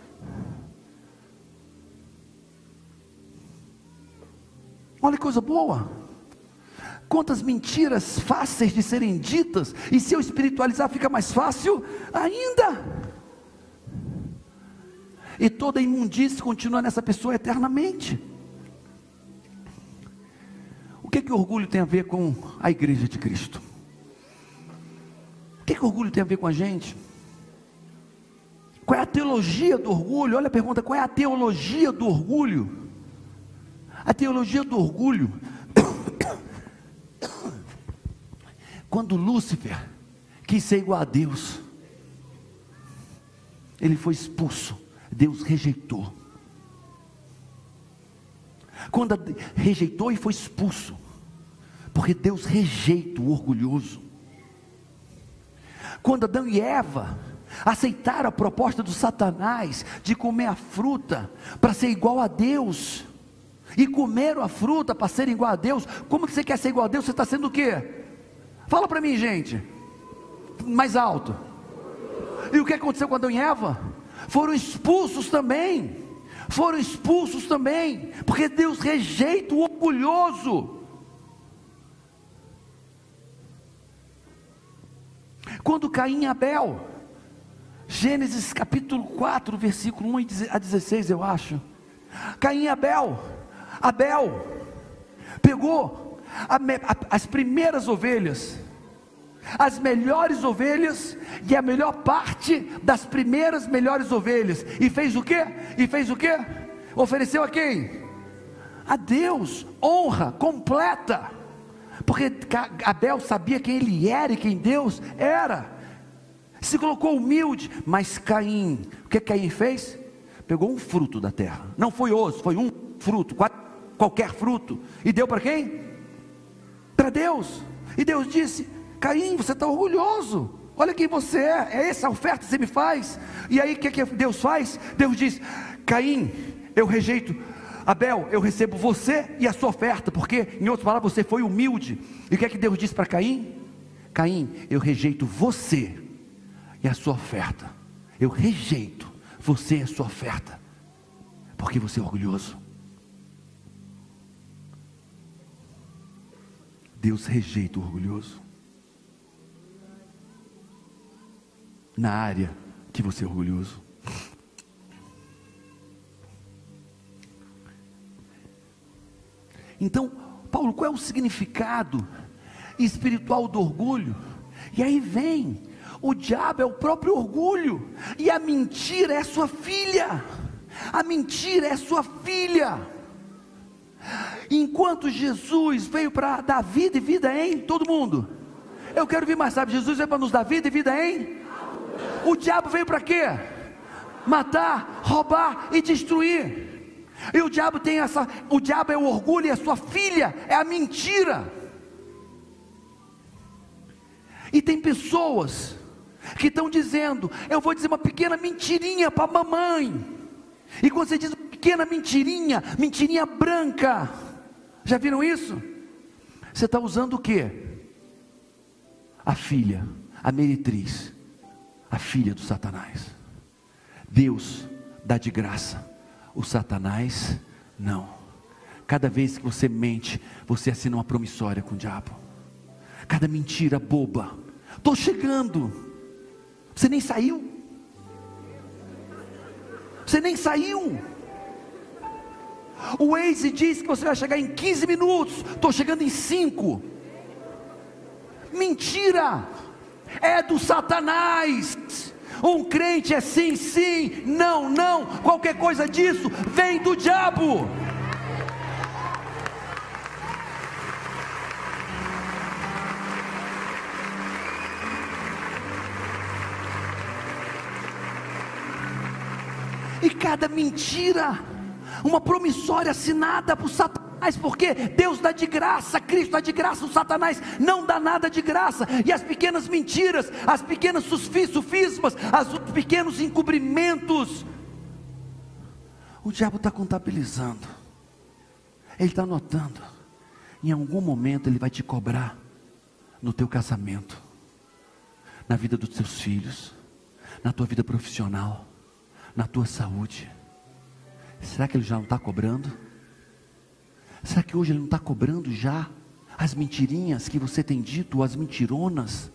Olha que coisa boa. Quantas mentiras fáceis de serem ditas, e se eu espiritualizar fica mais fácil ainda. E toda imundície continua nessa pessoa eternamente. O que que o orgulho tem a ver com a igreja de Cristo? O que que o orgulho tem a ver com a gente? Qual é a teologia do orgulho? Olha a pergunta, qual é a teologia do orgulho? A teologia do orgulho, quando Lúcifer quis ser igual a Deus, ele foi expulso, Deus rejeitou. Quando rejeitou e foi expulso, porque Deus rejeita o orgulhoso. Quando Adão e Eva aceitaram a proposta do Satanás de comer a fruta para ser igual a Deus, e comeram a fruta para ser igual a Deus. Como que você quer ser igual a Deus? Você está sendo o quê? Fala para mim, gente, mais alto. E o que aconteceu com Adão e Eva? Foram expulsos também, foram expulsos também, porque Deus rejeita o orgulhoso. Quando Caim e Abel, Gênesis capítulo quatro, versículo um a dezesseis, eu acho. Caim e Abel, Abel pegou a, a, as primeiras ovelhas, as melhores ovelhas, e a melhor parte das primeiras melhores ovelhas, e fez o quê? E fez o quê? Ofereceu a quem? A Deus, honra completa, porque Abel sabia quem ele era e quem Deus era, se colocou humilde. Mas Caim, o que Caim fez? Pegou um fruto da terra, não foi osso, foi um fruto, qualquer fruto, e deu para quem? Para Deus. E Deus disse: Caim, você está orgulhoso, olha quem você é, é essa a oferta que você me faz. E aí o que, que Deus faz? Deus diz: Caim, eu rejeito. Abel, eu recebo você e a sua oferta, porque em outras palavras você foi humilde. E o que é que Deus diz para Caim? Caim, eu rejeito você e a sua oferta, eu rejeito você e a sua oferta, porque você é orgulhoso. Deus rejeita o orgulhoso, na área que você é orgulhoso. Então, Paulo, qual é o significado espiritual do orgulho? E aí vem, o diabo é o próprio orgulho, e a mentira é sua filha, a mentira é sua filha. Enquanto Jesus veio para dar vida e vida em todo mundo, eu quero vir mais, sabe, Jesus veio para nos dar vida e vida em, o diabo veio para quê? Matar, roubar e destruir. E o diabo tem essa, o diabo é o orgulho, e a sua filha é a mentira. E tem pessoas que estão dizendo: eu vou dizer uma pequena mentirinha para a mamãe. E quando você diz uma pequena mentirinha, mentirinha branca, já viram isso? Você está usando o que? A filha, a meretriz, a filha do Satanás. Deus dá de graça, o Satanás não. Cada vez que você mente, você assina uma promissória com o diabo. Cada mentira boba: estou chegando, você nem saiu, você nem saiu. O Waze diz que você vai chegar em quinze minutos, estou chegando em cinco. Mentira, é do Satanás. Um crente é sim, sim, não, não, qualquer coisa disso vem do diabo. E cada mentira, uma promissória assinada por Satanás, porque Deus dá de graça, Cristo dá de graça, o Satanás não dá nada de graça. E as pequenas mentiras, as pequenas sofismas, os pequenos encobrimentos, o diabo está contabilizando, ele está anotando. Em algum momento ele vai te cobrar, no teu casamento, na vida dos teus filhos, na tua vida profissional, na tua saúde. Será que ele já não está cobrando? Será que hoje ele não está cobrando já as mentirinhas que você tem dito, as mentironas?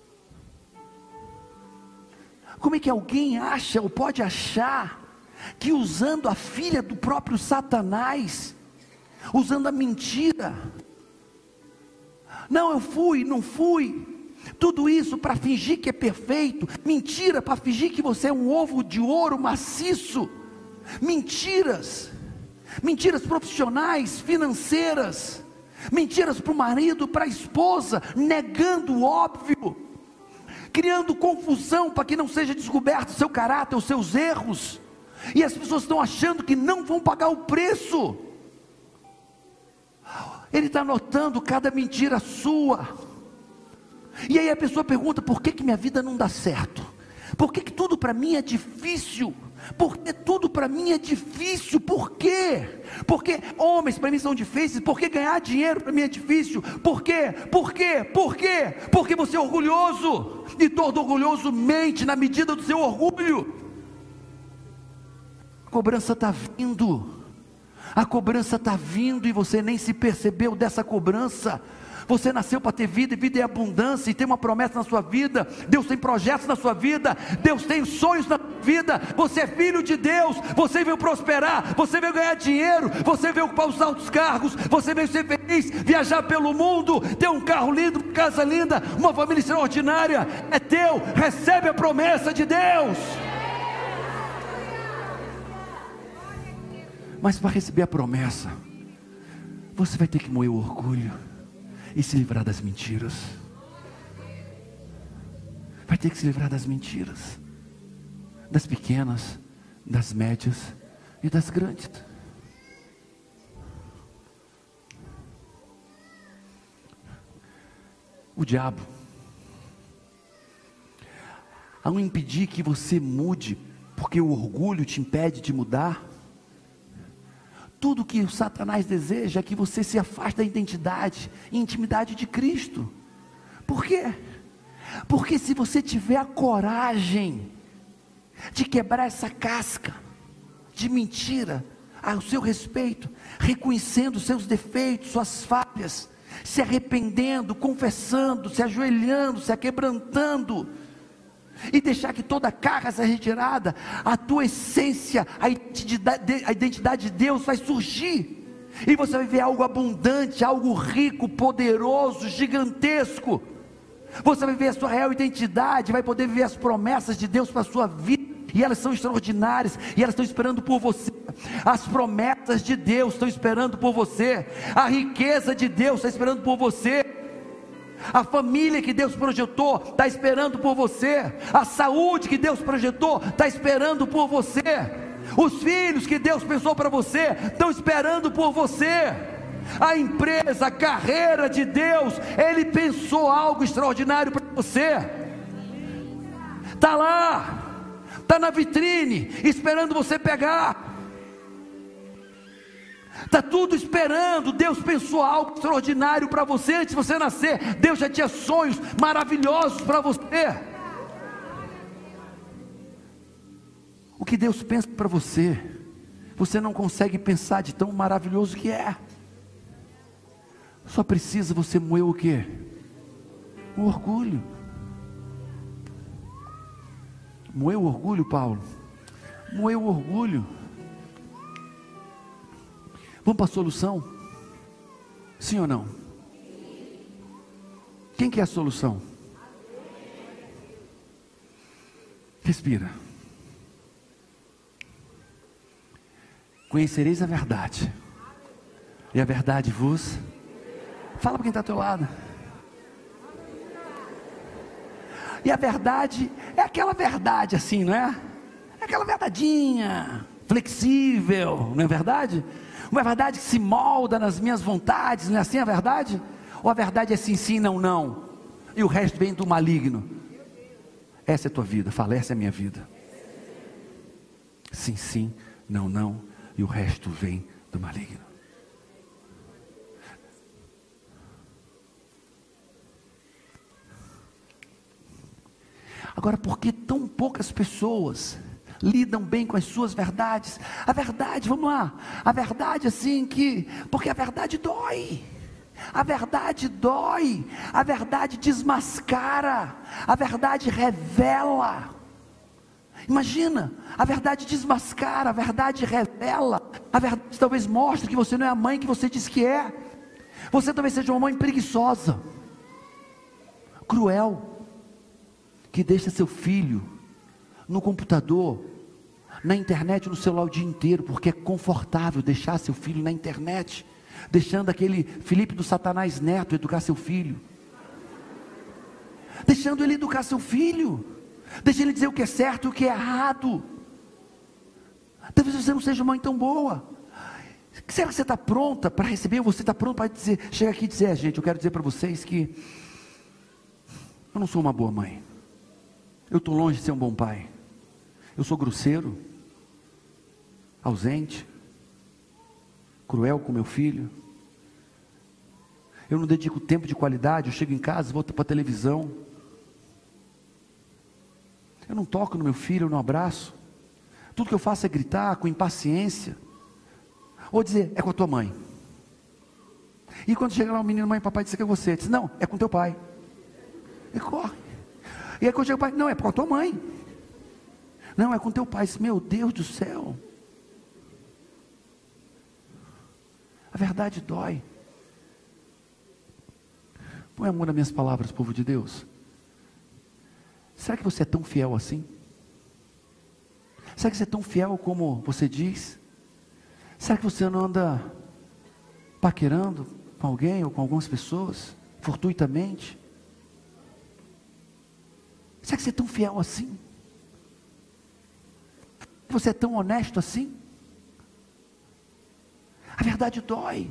Como é que alguém acha ou pode achar que usando a filha do próprio Satanás, usando a mentira, não, eu fui, não fui, tudo isso para fingir que é perfeito, mentira para fingir que você é um ovo de ouro maciço, mentiras, mentiras profissionais, financeiras, mentiras para o marido, para a esposa, negando o óbvio, criando confusão para que não seja descoberto o seu caráter, os seus erros, e as pessoas estão achando que não vão pagar o preço. Ele está anotando cada mentira sua. E aí a pessoa pergunta: por que que minha vida não dá certo? Por que que tudo para mim é difícil? Por que tudo para mim é difícil? Por quê? Porque homens para mim são difíceis. Porque ganhar dinheiro para mim é difícil. Por quê? Por quê? Por quê? Porque você é orgulhoso, e todo orgulhoso mente na medida do seu orgulho. A cobrança está vindo, a cobrança está vindo, e você nem se percebeu dessa cobrança. Você nasceu para ter vida e vida em abundância, e tem uma promessa na sua vida. Deus tem projetos na sua vida, Deus tem sonhos na sua vida. Você é filho de Deus, você veio prosperar, você veio ganhar dinheiro, você veio ocupar os altos cargos, você veio ser feliz, viajar pelo mundo, ter um carro lindo, uma casa linda, uma família extraordinária. É teu, recebe a promessa de Deus. Mas para receber a promessa, você vai ter que moer o orgulho e se livrar das mentiras. Vai ter que se livrar das mentiras, das pequenas, das médias e das grandes. O diabo, ao impedir que você mude, porque o orgulho te impede de mudar, tudo que o Satanás deseja é que você se afaste da identidade e intimidade de Cristo. Por quê? Porque se você tiver a coragem de quebrar essa casca de mentira ao seu respeito, reconhecendo seus defeitos, suas falhas, se arrependendo, confessando, se ajoelhando, se aquebrantando, e deixar que toda a carga seja retirada, a tua essência, a identidade, a identidade de Deus vai surgir, e você vai ver algo abundante, algo rico, poderoso, gigantesco. Você vai ver a sua real identidade, vai poder viver as promessas de Deus para a sua vida, e elas são extraordinárias, e elas estão esperando por você. As promessas de Deus estão esperando por você, a riqueza de Deus está esperando por você, a família que Deus projetou está esperando por você, a saúde que Deus projetou está esperando por você, os filhos que Deus pensou para você estão esperando por você, a empresa, a carreira de Deus, Ele pensou algo extraordinário para você, está lá, está na vitrine, esperando você pegar. Está tudo esperando. Deus pensou algo extraordinário para você antes de você nascer. Deus já tinha sonhos maravilhosos para você. O que Deus pensa para você, você não consegue pensar de tão maravilhoso que é. Só precisa você moer o quê? O orgulho. Moer o orgulho, Paulo. Moer o orgulho. Vamos para a solução? Sim ou não? Quem quer a solução? Respira. Conhecereis a verdade, e a verdade vos... Fala para quem está ao teu lado. E a verdade é aquela verdade assim, não é? É aquela verdadinha, flexível, não é verdade? Uma verdade que se molda nas minhas vontades, não é assim a verdade? Ou a verdade é sim, sim, não, não, e o resto vem do maligno? Essa é a tua vida, fala, essa é a minha vida. Sim, sim, não, não, e o resto vem do maligno. Agora, por que tão poucas pessoas lidam bem com as suas verdades? A verdade, vamos lá, a verdade assim que, porque a verdade dói, a verdade dói, a verdade desmascara, a verdade revela. Imagina, a verdade desmascara, a verdade revela, a verdade talvez mostre que você não é a mãe que você diz que é, você talvez seja uma mãe preguiçosa, cruel, que deixa seu filho no computador, na internet, no celular o dia inteiro, porque é confortável deixar seu filho na internet, deixando aquele Felipe do Satanás Neto educar seu filho, deixando ele educar seu filho, deixando ele dizer o que é certo e o que é errado. Talvez você não seja uma mãe tão boa. Será que você está pronta para receber? Você está pronto para dizer, chega aqui e dizer, é, gente, eu quero dizer para vocês que eu não sou uma boa mãe, eu estou longe de ser um bom pai, eu sou grosseiro, ausente, cruel com meu filho, eu não dedico tempo de qualidade, eu chego em casa, volto para a televisão, eu não toco no meu filho, eu não abraço, tudo que eu faço é gritar com impaciência, ou dizer, é com a tua mãe, E quando chega lá o menino, mãe, papai disse que é você. Ele diz, não, é com teu pai. E corre. E aí quando chega o pai, não, é com a tua mãe. Não, é com teu pai. Diz, meu Deus do céu. A verdade dói. Põe amor nas minhas palavras, povo de Deus. Será que você é tão fiel assim? Será que você é tão fiel como você diz? Será que você não anda paquerando com alguém ou com algumas pessoas, fortuitamente? Será que você é tão fiel assim? Você é tão honesto assim? A verdade dói.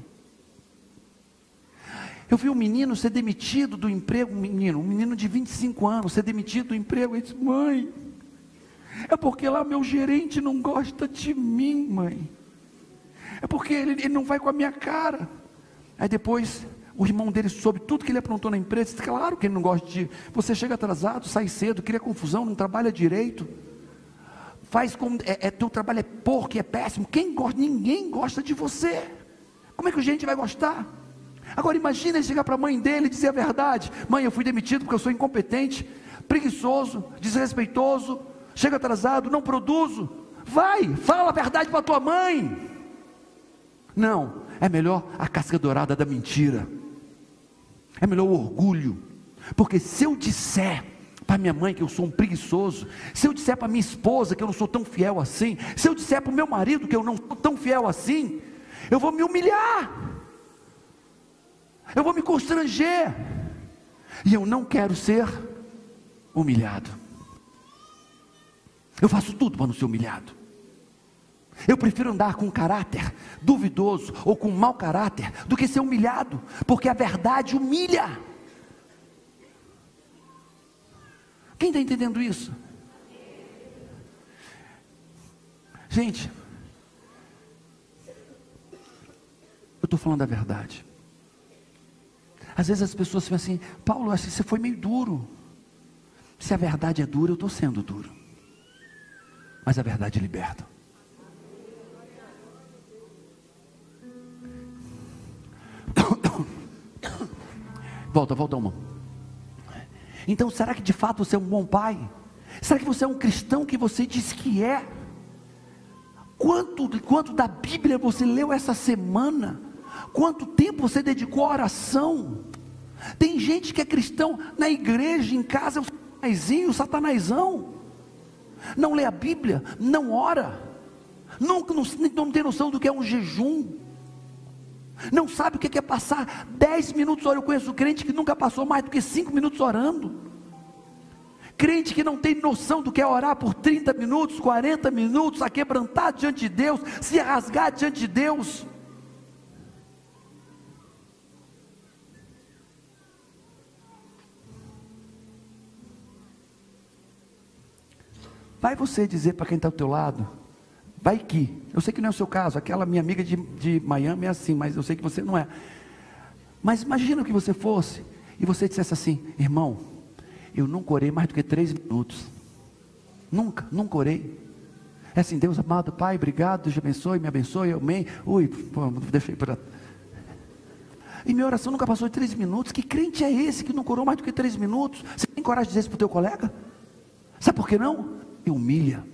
Eu vi um menino ser demitido do emprego, um menino, um menino de vinte e cinco anos, ser demitido do emprego. Ele disse, mãe, é porque lá meu gerente não gosta de mim, mãe. É porque ele, ele não vai com a minha cara. Aí depois, o irmão dele soube tudo que ele aprontou na empresa. Disse, claro que ele não gosta de... Você chega atrasado, sai cedo, cria confusão, não trabalha direito. Faz como... É, é, teu trabalho é porco, é péssimo. Quem gosta? Ninguém gosta de você. Como é que o gerente vai gostar? Agora imagina ele chegar para a mãe dele e dizer a verdade. Mãe, eu fui demitido porque eu sou incompetente, preguiçoso, desrespeitoso, chego atrasado, não produzo. Vai, fala a verdade para tua mãe. Não, é melhor a casca dourada da mentira. É melhor o orgulho. Porque se eu disser para minha mãe que eu sou um preguiçoso, se eu disser para minha esposa que eu não sou tão fiel assim, se eu disser para o meu marido que eu não sou tão fiel assim, eu vou me humilhar. Eu vou me constranger. E eu não quero ser humilhado. Eu faço tudo para não ser humilhado. Eu prefiro andar com um caráter duvidoso ou com um mau caráter do que ser humilhado, porque a verdade humilha. Quem está entendendo isso? Gente, eu estou falando a verdade. Às vezes as pessoas ficam assim, Paulo, acho que você foi meio duro. Se a verdade é dura, eu estou sendo duro. Mas a verdade liberta. Volta, volta uma. Então será que de fato você é um bom pai? Será que você é um cristão que você diz que é? Quanto, quanto da Bíblia você leu essa semana? Quanto tempo você dedicou à oração? Tem gente que é cristão na igreja, em casa, é o satanazinho, o satanazão. Não lê a Bíblia, não ora, não, não, não tem noção do que é um jejum, não sabe o que é passar dez minutos orando. Eu conheço crente que nunca passou mais do que cinco minutos orando, crente que não tem noção do que é orar por trinta minutos, quarenta minutos, a quebrantar diante de Deus, se rasgar diante de Deus. Vai você dizer para quem está ao teu lado, vai que, eu sei que não é o seu caso, aquela minha amiga de, de Miami é assim, mas eu sei que você não é. Mas imagina que você fosse, e você dissesse assim, irmão, eu nunca orei mais do que três minutos, nunca, nunca orei. É assim, Deus amado, Pai, obrigado, Deus te abençoe, me abençoe, amém. Ui, pô, deixei para... E minha oração nunca passou de três minutos, que crente é esse que não orou mais do que três minutos? Você tem coragem de dizer isso para o teu colega? Sabe por que não? E humilha.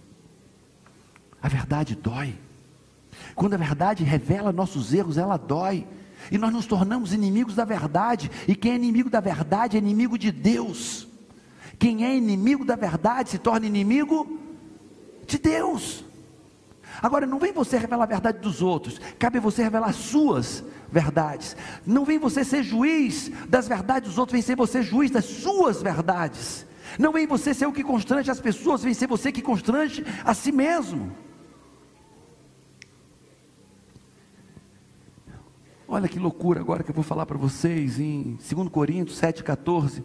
A verdade dói. Quando a verdade revela nossos erros, ela dói. E nós nos tornamos inimigos da verdade. E quem é inimigo da verdade é inimigo de Deus. Quem é inimigo da verdade se torna inimigo de Deus. Agora, não vem você revelar a verdade dos outros, cabe você revelar as suas verdades. Não vem você ser juiz das verdades dos outros, vem ser você juiz das suas verdades. Não vem você ser o que constrange as pessoas, vem ser você que constrange a si mesmo. Olha que loucura agora que eu vou falar para vocês em dois Coríntios sete, quatorze.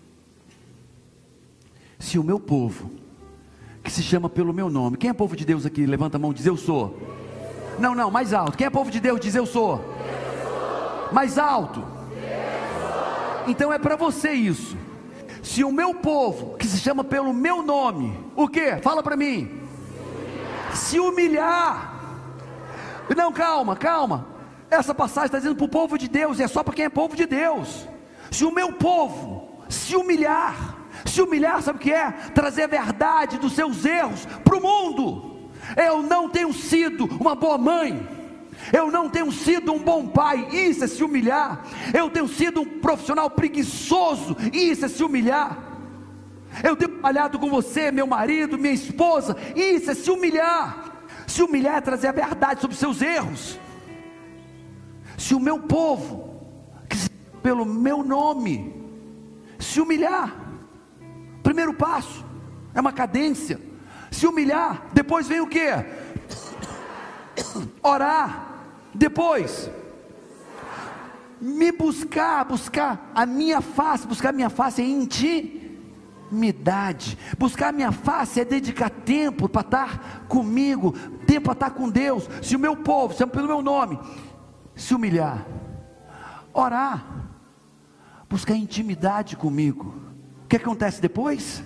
Se o meu povo, que se chama pelo meu nome, quem é povo de Deus aqui? Levanta a mão e diz eu sou. Não, não, mais alto. Quem é povo de Deus? Diz eu sou. Mais alto. Então é para você isso. Se o meu povo, que se chama pelo meu nome, o que? Fala para mim. Se humilhar. Não, calma, calma. essa passagem está dizendo para o povo de Deus, e é só para quem é povo de Deus. Se o meu povo se humilhar, se humilhar sabe o que é? Trazer a verdade dos seus erros para o mundo. Eu não tenho sido uma boa mãe, eu não tenho sido um bom pai, isso é se humilhar. Eu tenho sido um profissional preguiçoso, isso é se humilhar. Eu tenho falhado com você, meu marido, minha esposa, isso é se humilhar. Se humilhar é trazer a verdade sobre seus erros. Se o meu povo, que se pelo meu nome, se humilhar, primeiro passo, é uma cadência. Se humilhar, depois vem o que? Orar. Depois, me buscar, buscar a minha face. Buscar a minha face é intimidade. Buscar a minha face é dedicar tempo para estar comigo, tempo para estar com Deus. Se o meu povo, chama pelo meu nome, se humilhar, orar, buscar intimidade comigo, o que acontece depois?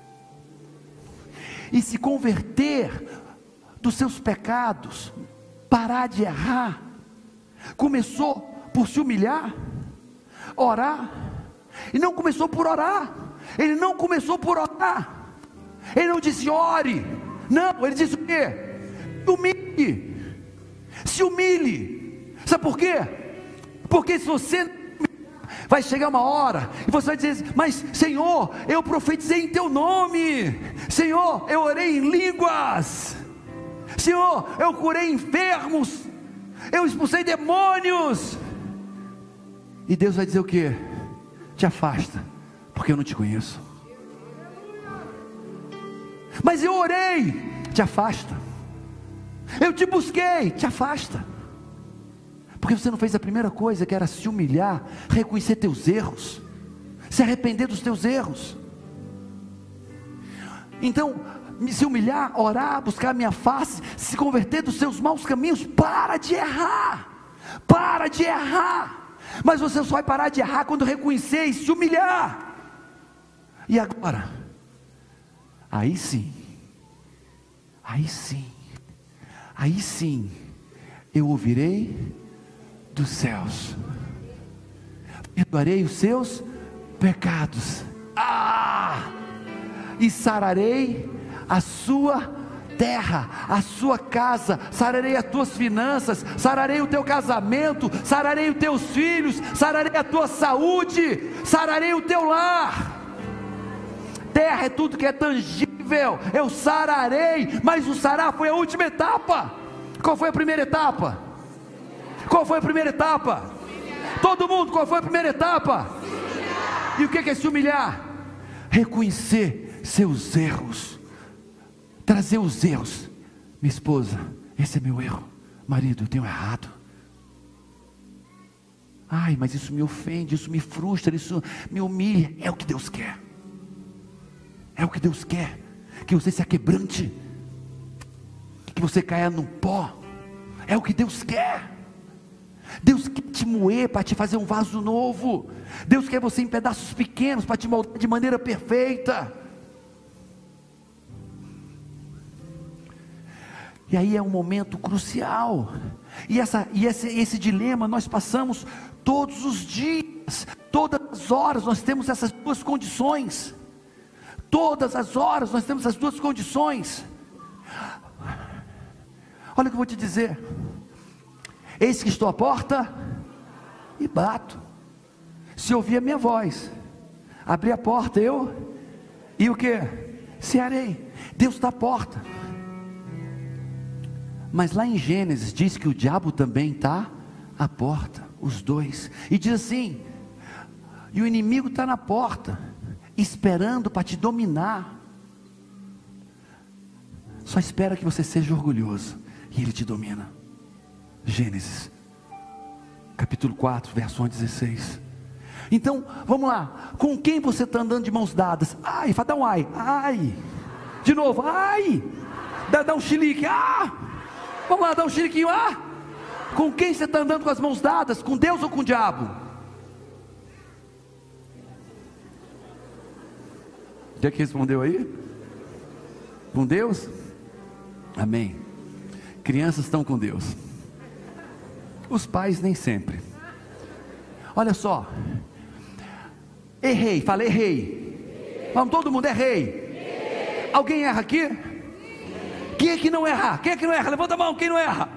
E se converter dos seus pecados, parar de errar. Começou por se humilhar, orar, e não começou por orar. Ele não começou por orar. Ele não disse ore, não, ele disse o quê? Humilhe, se humilhe. Sabe por quê? Porque se você vai chegar uma hora e você vai dizer, mas Senhor, eu profetizei em teu nome, Senhor, eu orei em línguas, Senhor, eu curei enfermos, eu expulsei demônios, e Deus vai dizer o que? Te afasta, porque eu não te conheço. Mas eu orei, te afasta. Eu te busquei, te afasta, porque você não fez a primeira coisa, que era se humilhar, reconhecer teus erros, se arrepender dos teus erros. Então, se humilhar, orar, buscar a minha face, se converter dos seus maus caminhos. Para de errar, para de errar. Mas você só vai parar de errar quando reconhecer e se humilhar. E agora? Aí sim, aí sim, aí sim, eu ouvirei dos céus, perdoarei os seus pecados, ah, e sararei a sua terra, a sua casa, sararei as tuas finanças, sararei o teu casamento, sararei os teus filhos, sararei a tua saúde, sararei o teu lar. Terra é tudo que é tangível, eu sararei. Mas o sarar foi a última etapa. Qual foi a primeira etapa? Qual foi a primeira etapa? Todo mundo, qual foi a primeira etapa? E o que é se humilhar? Reconhecer seus erros, trazer os erros. Minha esposa, esse é meu erro. Marido, eu tenho errado. Ai, mas isso me ofende, isso me frustra, isso me humilha. É o que Deus quer. É o que Deus quer. Que você se aquebrante, que você caia no pó. É o que Deus quer. Deus quer te moer para te fazer um vaso novo. Deus quer você em pedaços pequenos para te moldar de maneira perfeita. E aí é um momento crucial. E, essa, e esse, esse dilema nós passamos todos os dias, todas as horas nós temos essas duas condições. Todas as horas nós temos as duas condições. Olha o que eu vou te dizer. Eis que estou à porta e bato. Se ouvir a minha voz, abrir a porta, eu e o que? Cearei. Deus está à porta. Mas lá em Gênesis diz que o diabo também está à porta, os dois. E diz assim: e o inimigo está na porta, esperando para te dominar. Só espera que você seja orgulhoso e ele te domina. Gênesis capítulo quatro, verso um a dezesseis. Então, vamos lá. Com quem você está andando de mãos dadas? Ai, fala, dá um ai, ai. De novo, ai. Dá, dá um chilique, ah. Vamos lá, dá um chiliquinho, ah. Com quem você está andando com as mãos dadas? Com Deus ou com o diabo? O que respondeu aí? Com Deus? Amém. Crianças estão com Deus. Os pais nem sempre. Olha só. Errei, falei errei. Vamos, todo mundo errei. Alguém erra aqui? Quem é que não erra? Quem é que não erra? Levanta a mão, quem não erra?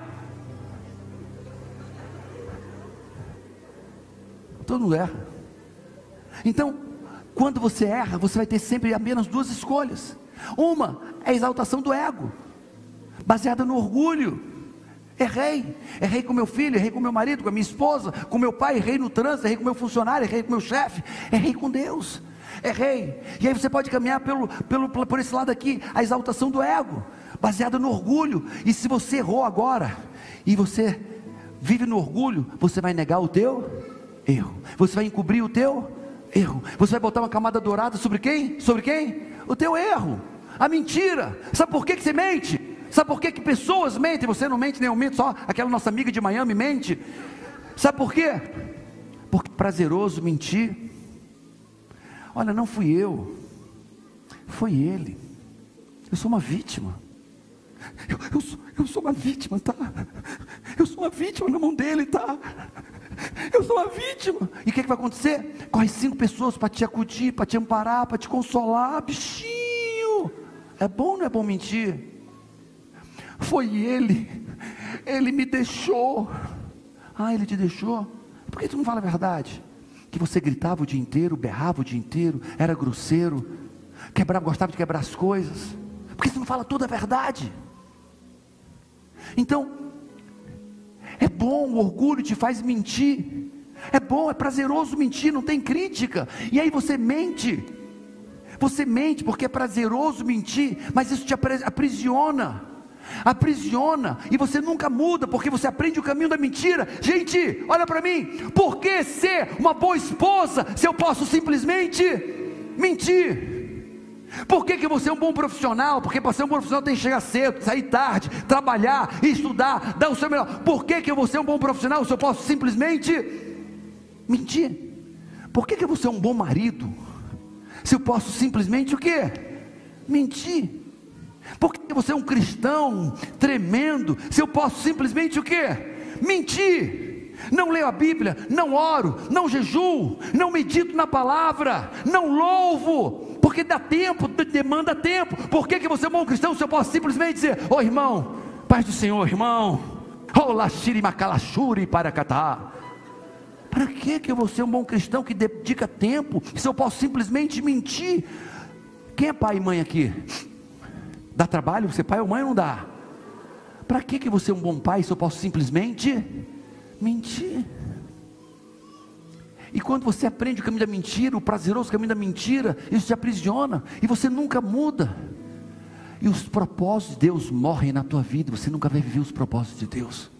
Todo mundo erra. Então, quando você erra, você vai ter sempre apenas duas escolhas. Uma é a exaltação do ego, baseada no orgulho. Errei, errei com meu filho, errei com meu marido, com a minha esposa, com meu pai, errei no trânsito, errei com meu funcionário, errei com meu chefe, errei com Deus, errei. E aí você pode caminhar pelo, pelo, por esse lado aqui, a exaltação do ego, baseada no orgulho. E se você errou agora, e você vive no orgulho, você vai negar o teu erro, você vai encobrir o teu erro, você vai botar uma camada dourada sobre quem? Sobre quem? O teu erro, a mentira. Sabe por que que você mente? Sabe por que que pessoas mentem? Você não mente, nem eu minto, só aquela nossa amiga de Miami mente. Sabe por quê? Porque é prazeroso mentir. Olha, não fui eu, foi ele. Eu sou uma vítima. Eu, eu, sou, eu sou uma vítima, tá? Eu sou uma vítima na mão dele, tá? Eu sou uma vítima. E o que, que vai acontecer? Corre cinco pessoas para te acudir, para te amparar, para te consolar. Bichinho, é bom ou não é bom mentir? Foi ele, ele me deixou. Ah, ele te deixou? Por que tu não fala a verdade? Que você gritava o dia inteiro, berrava o dia inteiro, era grosseiro, quebrava, gostava de quebrar as coisas. Por que tu não fala toda a verdade? Então, é bom, o orgulho te faz mentir. É bom, é prazeroso mentir, não tem crítica. E aí você mente. Você mente porque é prazeroso mentir, mas isso te aprisiona. Aprisiona, e você nunca muda, porque você aprende o caminho da mentira. Gente, olha para mim, por que ser uma boa esposa, se eu posso simplesmente mentir? Por que que você é um bom profissional? Porque para ser um bom profissional tem que chegar cedo, sair tarde, trabalhar, estudar, dar o seu melhor. Por que que eu vou ser um bom profissional, se eu posso simplesmente mentir? Por que que eu vou ser um bom marido, se eu posso simplesmente o quê? Mentir? Por que você é um cristão tremendo, se eu posso simplesmente o quê? Mentir. Não leio a Bíblia, não oro, não jejuo, não medito na palavra, não louvo, porque dá tempo, demanda tempo. Por que que você é um bom cristão, se eu posso simplesmente dizer: ô irmão, paz do Senhor, irmão, olá, shiri makalashuri para catar. Para que que eu vou ser um bom cristão que dedica tempo, se eu posso simplesmente mentir? Quem é pai e mãe aqui? Dá trabalho ser pai ou mãe ou não dá? Para que que você é um bom pai, se eu posso simplesmente mentir? E quando você aprende o caminho da mentira, o prazeroso caminho da mentira, isso te aprisiona, e você nunca muda. E os propósitos de Deus morrem na tua vida, você nunca vai viver os propósitos de Deus.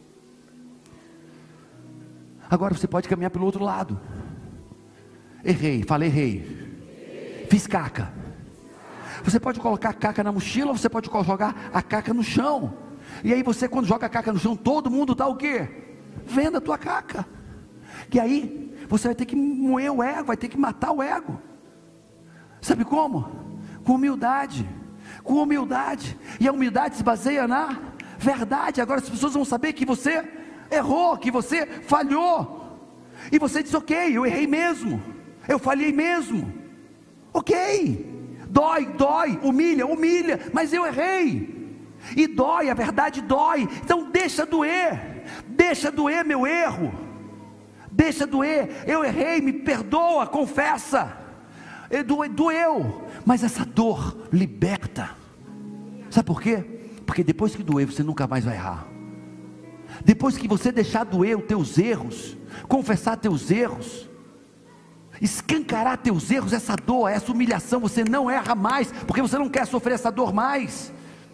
Agora você pode caminhar pelo outro lado. Errei, falei errei, fiz caca. Você pode colocar a caca na mochila, ou você pode jogar a caca no chão. E aí você, quando joga a caca no chão, todo mundo dá o quê? Vendo a tua caca. E aí você vai ter que moer o ego, vai ter que matar o ego. Sabe como? Com humildade. Com humildade. E a humildade se baseia na verdade. Agora as pessoas vão saber que você errou, que você falhou. E você diz: ok, eu errei mesmo, eu falhei mesmo. Ok. Dói, dói, humilha, humilha, mas eu errei, e dói, a verdade dói. Então deixa doer, deixa doer meu erro, deixa doer, eu errei, me perdoa, confessa, doeu, mas essa dor liberta. Sabe por quê? Porque depois que doer, você nunca mais vai errar. Depois que você deixar doer os teus erros, confessar teus erros, escancarar teus erros, essa dor, essa humilhação, você não erra mais, porque você não quer sofrer essa dor mais.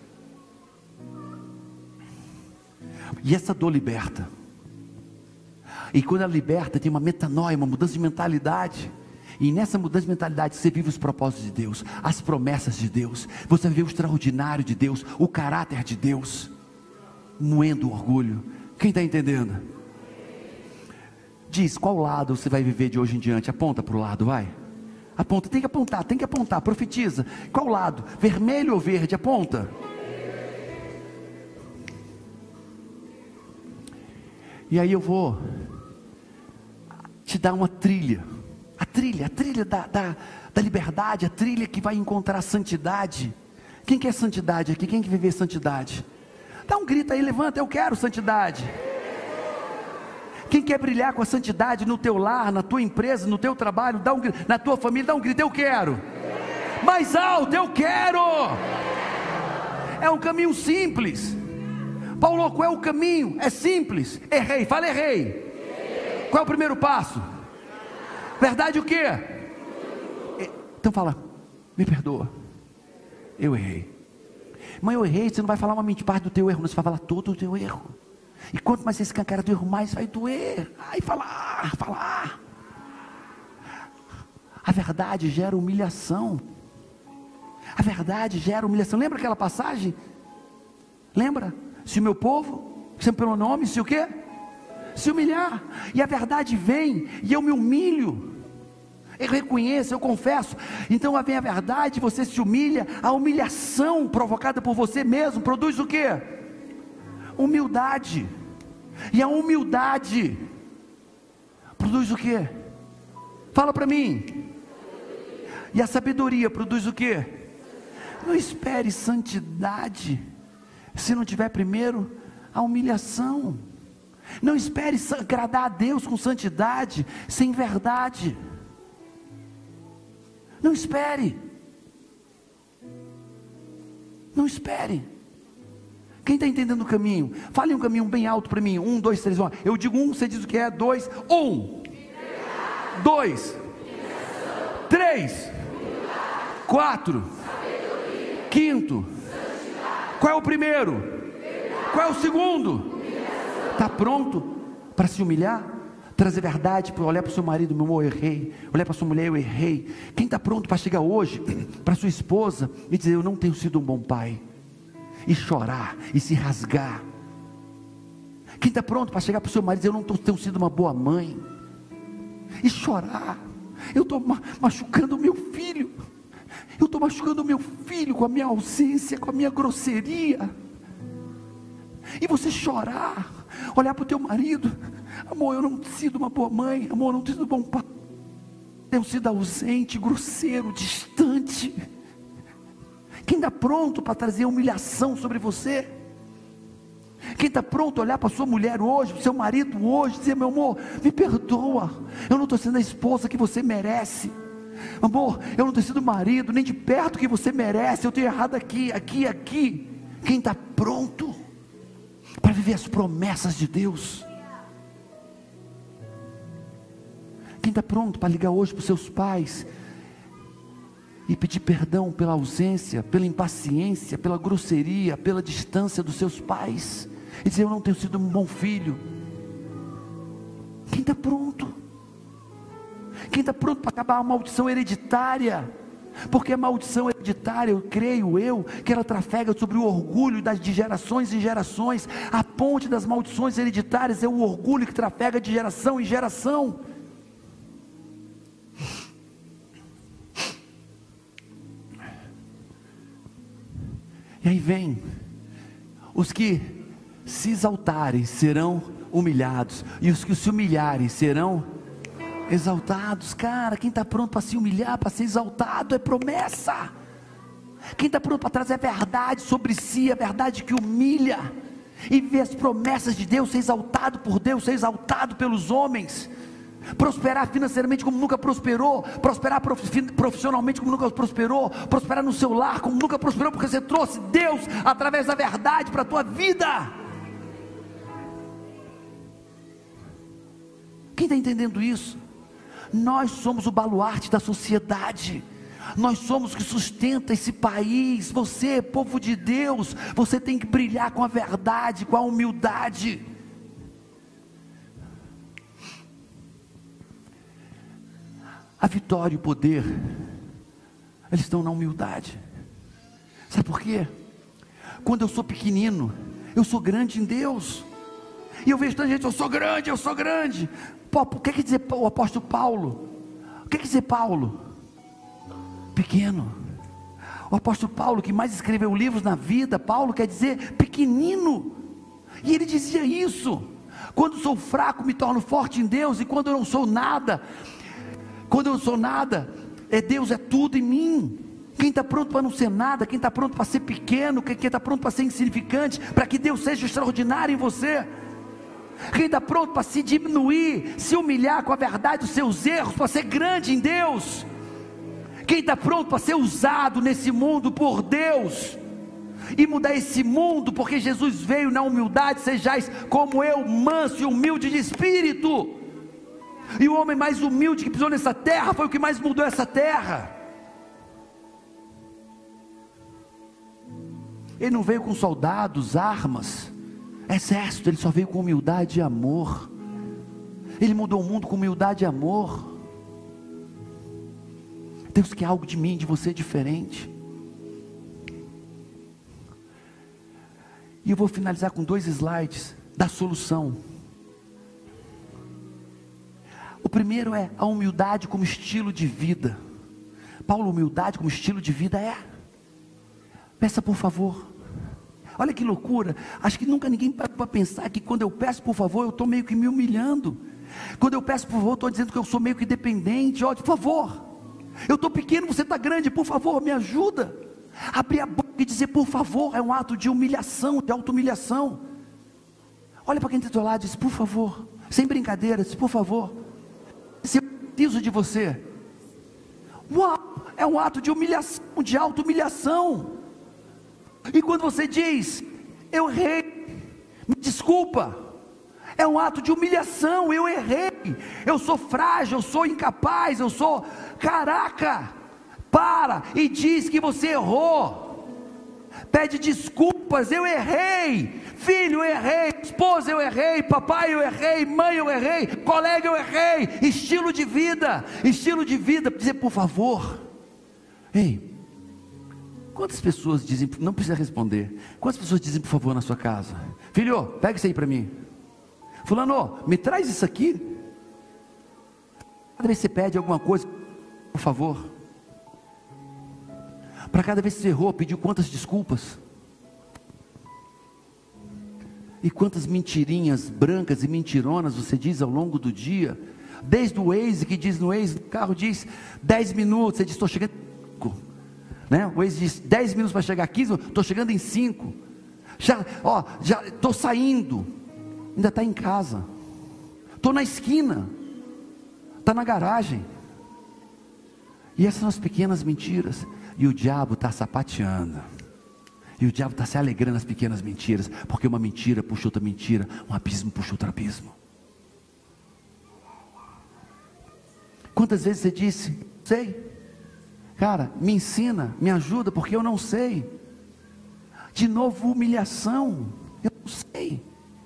E essa dor liberta. E quando ela liberta, tem uma metanoia, uma mudança de mentalidade. E nessa mudança de mentalidade, você vive os propósitos de Deus, as promessas de Deus, você vê o extraordinário de Deus, o caráter de Deus, moendo o orgulho. Quem está entendendo? Diz, qual lado você vai viver de hoje em diante? Aponta para o lado, vai. Aponta, tem que apontar, tem que apontar, profetiza. Qual lado? Vermelho ou verde? Aponta. E aí eu vou te dar uma trilha, a trilha, a trilha da, da, da liberdade, a trilha que vai encontrar santidade. Quem quer santidade aqui? Quem quer viver santidade? Dá um grito aí, levanta, eu quero santidade. Quem quer brilhar com a santidade no teu lar, na tua empresa, no teu trabalho, dá um grito, na tua família, dá um grito, eu quero. Mais alto, eu quero. É um caminho simples. Paulo, qual é o caminho? É simples. Errei, fala errei. Qual é o primeiro passo? Verdade o quê? Então fala, me perdoa, eu errei. Mas eu errei, você não vai falar uma mentira, parte do teu erro, não, você vai falar todo o teu erro. E quanto mais você escancara do erro, mais vai doer. Ai, falar, falar. A verdade gera humilhação. A verdade gera humilhação. Lembra aquela passagem? Lembra? Se o meu povo, sempre pelo nome, se o quê? Se humilhar. E a verdade vem, e eu me humilho. Eu reconheço, eu confesso. Então vem a verdade, você se humilha. A humilhação provocada por você mesmo produz o quê? Humildade. E a humildade produz o quê? Fala para mim. E a sabedoria produz o quê? Não espere santidade se não tiver primeiro a humilhação. Não espere agradar a Deus com santidade sem verdade. Não espere. Não espere. Quem está entendendo o caminho? Fale um caminho bem alto para mim. Um, dois, três, um. Eu digo um, você diz o que é. Dois, um. Dois. Três. Quatro. Quinto. Qual é o primeiro? Qual é o segundo? Está pronto para se humilhar? Trazer verdade, para olhar para o seu marido, meu amor, eu errei. Olhar para sua mulher, eu errei. Quem está pronto para chegar hoje para sua esposa e dizer, eu não tenho sido um bom pai? E chorar, e se rasgar. Quem está pronto para chegar para o seu marido e dizer, eu não tô, tenho sido uma boa mãe? E chorar, eu estou machucando o meu filho. Eu estou machucando o meu filho com a minha ausência, com a minha grosseria. E você chorar, olhar para o teu marido, amor, eu não tenho sido uma boa mãe, amor, eu não tenho sido um bom pai, tenho sido ausente, grosseiro, distante. Quem está pronto para trazer humilhação sobre você? Quem está pronto a olhar para sua mulher hoje, para o seu marido hoje, dizer, meu amor, me perdoa, eu não estou sendo a esposa que você merece, amor, eu não tenho sido marido, nem de perto que você merece, eu tenho errado aqui, aqui, aqui. Quem está pronto para viver as promessas de Deus? Quem está pronto para ligar hoje para os seus pais e pedir perdão pela ausência, pela impaciência, pela grosseria, pela distância dos seus pais, e dizer, eu não tenho sido um bom filho? Quem está pronto? Quem está pronto para acabar a maldição hereditária? Porque a maldição hereditária, eu creio eu, que ela trafega sobre o orgulho das, de gerações em gerações. A ponte das maldições hereditárias é o orgulho que trafega de geração em geração. E aí vem, os que se exaltarem serão humilhados, e os que se humilharem serão exaltados. Cara, quem está pronto para se humilhar, para ser exaltado, é promessa. Quem está pronto para trazer a verdade sobre si, a verdade que humilha, e ver as promessas de Deus, ser exaltado por Deus, ser exaltado pelos homens, prosperar financeiramente como nunca prosperou, prosperar profissionalmente como nunca prosperou, prosperar no seu lar como nunca prosperou, porque você trouxe Deus através da verdade para a tua vida. Quem está entendendo isso? Nós somos o baluarte da sociedade, nós somos o que sustenta esse país. Você, povo de Deus, você tem que brilhar com a verdade, com a humildade. A vitória e o poder, eles estão na humildade. Sabe por quê? Quando eu sou pequenino, eu sou grande em Deus, e eu vejo tanta gente, eu sou grande, eu sou grande. Pô, o que quer dizer o apóstolo Paulo? O que quer dizer Paulo? Pequeno. O apóstolo Paulo, que mais escreveu livros na vida, Paulo quer dizer pequenino. E ele dizia isso, Quando sou fraco, me torno forte em Deus. E quando eu não sou nada, quando eu não sou nada, é Deus é tudo em mim. Quem está pronto para não ser nada, quem está pronto para ser pequeno, quem está pronto para ser insignificante, para que Deus seja extraordinário em você. Quem está pronto para se diminuir, se humilhar com a verdade dos seus erros, para ser grande em Deus. Quem está pronto para ser usado nesse mundo por Deus e mudar esse mundo, porque Jesus veio na humildade. Sejais como eu, manso e humilde de espírito. E o homem mais humilde que pisou nessa terra foi o que mais mudou essa terra. Ele não veio com soldados, armas, exército. Ele só veio com humildade e amor. Ele mudou o mundo com humildade e amor. Deus quer algo de mim, de você diferente. E eu vou finalizar com dois slides da solução. O primeiro é a humildade como estilo de vida. Paulo, humildade como estilo de vida é: peça por favor. Olha que loucura. Acho que nunca ninguém parou para pensar que quando eu peço por favor, eu estou meio que me humilhando. Quando eu peço por favor, eu estou dizendo que eu sou meio que dependente. Ó, por favor, eu estou pequeno, você está grande, por favor, me ajuda. Abrir a boca e dizer por favor é um ato de humilhação, de auto-humilhação. Olha para quem está do seu lado e diz por favor, sem brincadeira, diz por favor, se eu preciso de você. Uau, é um ato de humilhação, de auto-humilhação. E quando você diz eu errei, me desculpa, é um ato de humilhação. Eu errei, eu sou frágil, eu sou incapaz, eu sou, caraca, para e diz que você errou, pede desculpas. Eu errei, filho, eu errei, esposa, eu errei, papai, eu errei, mãe, eu errei, colega, eu errei. Estilo de vida, estilo de vida, dizer por favor. Ei, quantas pessoas dizem, não precisa responder, quantas pessoas dizem por favor na sua casa? Filho, pega isso aí para mim. Fulano, me traz isso aqui. Cada vez que você pede alguma coisa, por favor. Para cada vez que você errou, pediu quantas desculpas? E quantas mentirinhas brancas e mentironas você diz ao longo do dia? Desde o Waze, que diz no Waze, o carro diz dez minutos, você diz estou chegando em cinco, né? O Waze diz dez minutos para chegar aqui, estou chegando em cinco. Já, ó, já estou saindo, ainda está em casa, estou na esquina, está na garagem. E essas são as pequenas mentiras. E o diabo está sapateando. E o diabo está se alegrando nas pequenas mentiras. Porque uma mentira puxa outra mentira. Um abismo puxa outro abismo. Quantas vezes você disse, sei. Cara, me ensina, me ajuda, porque eu não sei. De novo, humilhação. Eu não sei.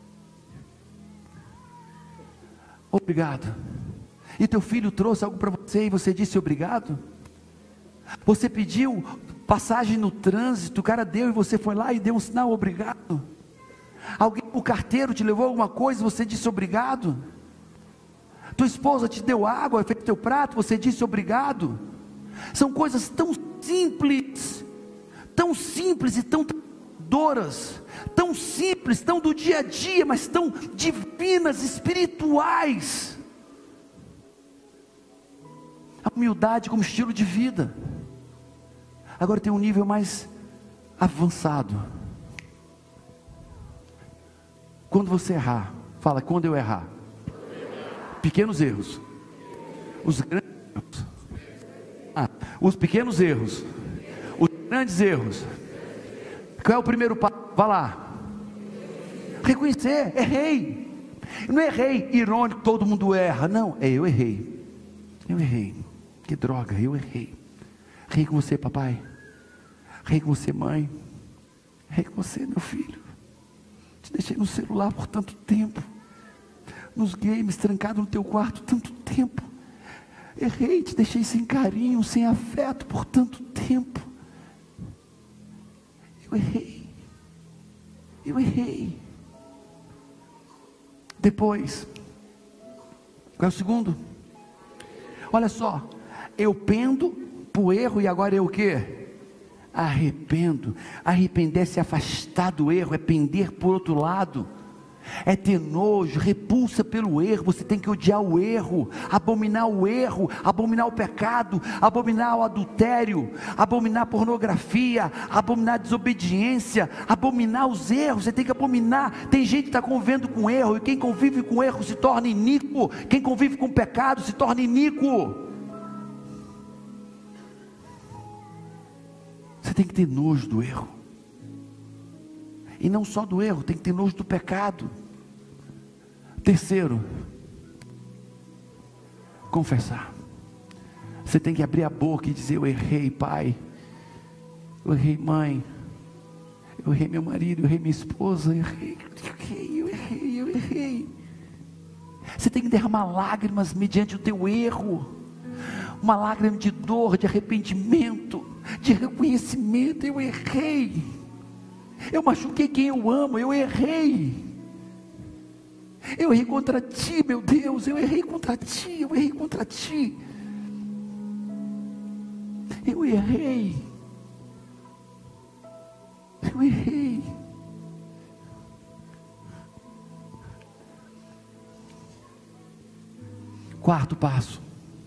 Obrigado. E teu filho trouxe algo para você e você disse obrigado? Você pediu passagem no trânsito, o cara deu e você foi lá e deu um sinal, obrigado. Alguém, o carteiro te levou alguma coisa e você disse obrigado. Tua esposa te deu água, fez teu prato, você disse obrigado. São coisas tão simples, tão simples e tão doras, tão simples, tão do dia a dia, mas tão divinas, espirituais. A humildade como estilo de vida. Agora tem um nível mais avançado. Quando você errar, fala, quando eu errar. Pequenos erros. Os grandes erros. Ah, os pequenos erros. Os grandes erros. Qual é o primeiro passo? Vá lá. Reconhecer, errei. Eu não errei irônico, todo mundo erra. Não, é eu errei. Eu errei. Que droga, eu errei. Errei com você, papai. Errei com você, mãe. Errei com você, meu filho. Te deixei no celular por tanto tempo. Nos games, trancado no teu quarto tanto tempo. Errei, te deixei sem carinho, sem afeto por tanto tempo. Eu errei. Eu errei. Depois, qual é o segundo? Olha só. Eu pendo por erro e agora eu o quê? Arrependo. Arrepender é se afastar do erro, é pender por outro lado. é ter nojo, repulsa pelo erro. Você tem que odiar o erro, abominar o erro, abominar o pecado, abominar o adultério, abominar a pornografia, abominar a desobediência, abominar os erros. Você tem que abominar. Tem gente que está convivendo com erro, e quem convive com erro se torna iníquo. Quem convive com pecado se torna iníquo. Você tem que ter nojo do erro. E não só do erro, tem que ter nojo do pecado. Terceiro, confessar. Você tem que abrir a boca e dizer: eu errei, pai, eu errei, mãe, eu errei, meu marido, eu errei, minha esposa, eu errei, eu errei, eu errei, eu errei. Você tem que derramar lágrimas mediante o teu erro, uma lágrima de dor, de arrependimento, de reconhecimento. Eu errei, eu machuquei quem eu amo, eu errei, eu errei contra ti, meu Deus, eu errei contra ti, eu errei contra ti, eu errei, eu errei. Quarto passo: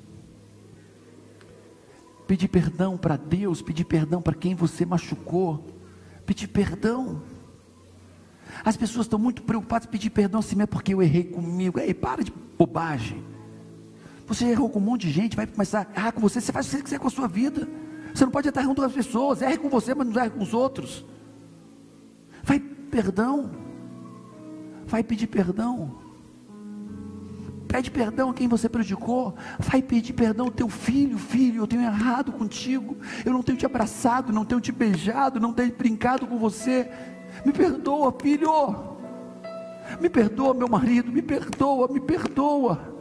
pedir perdão para Deus, pedir perdão para quem você machucou, pedir perdão. As pessoas estão muito preocupadas em pedir perdão assim mesmo, porque eu errei comigo. Ei, para de bobagem. Você errou com um monte de gente, vai começar a errar com você. Você faz o que você quiser com a sua vida. Você não pode estar errando com as pessoas. Erre com você, mas não erre com os outros. Vai perdão. Vai pedir perdão. Pede perdão a quem você prejudicou. Vai pedir perdão ao teu filho. Filho, eu tenho errado contigo, eu não tenho te abraçado, não tenho te beijado, não tenho brincado com você. Me perdoa, filho. Me perdoa, meu marido. Me perdoa, me perdoa.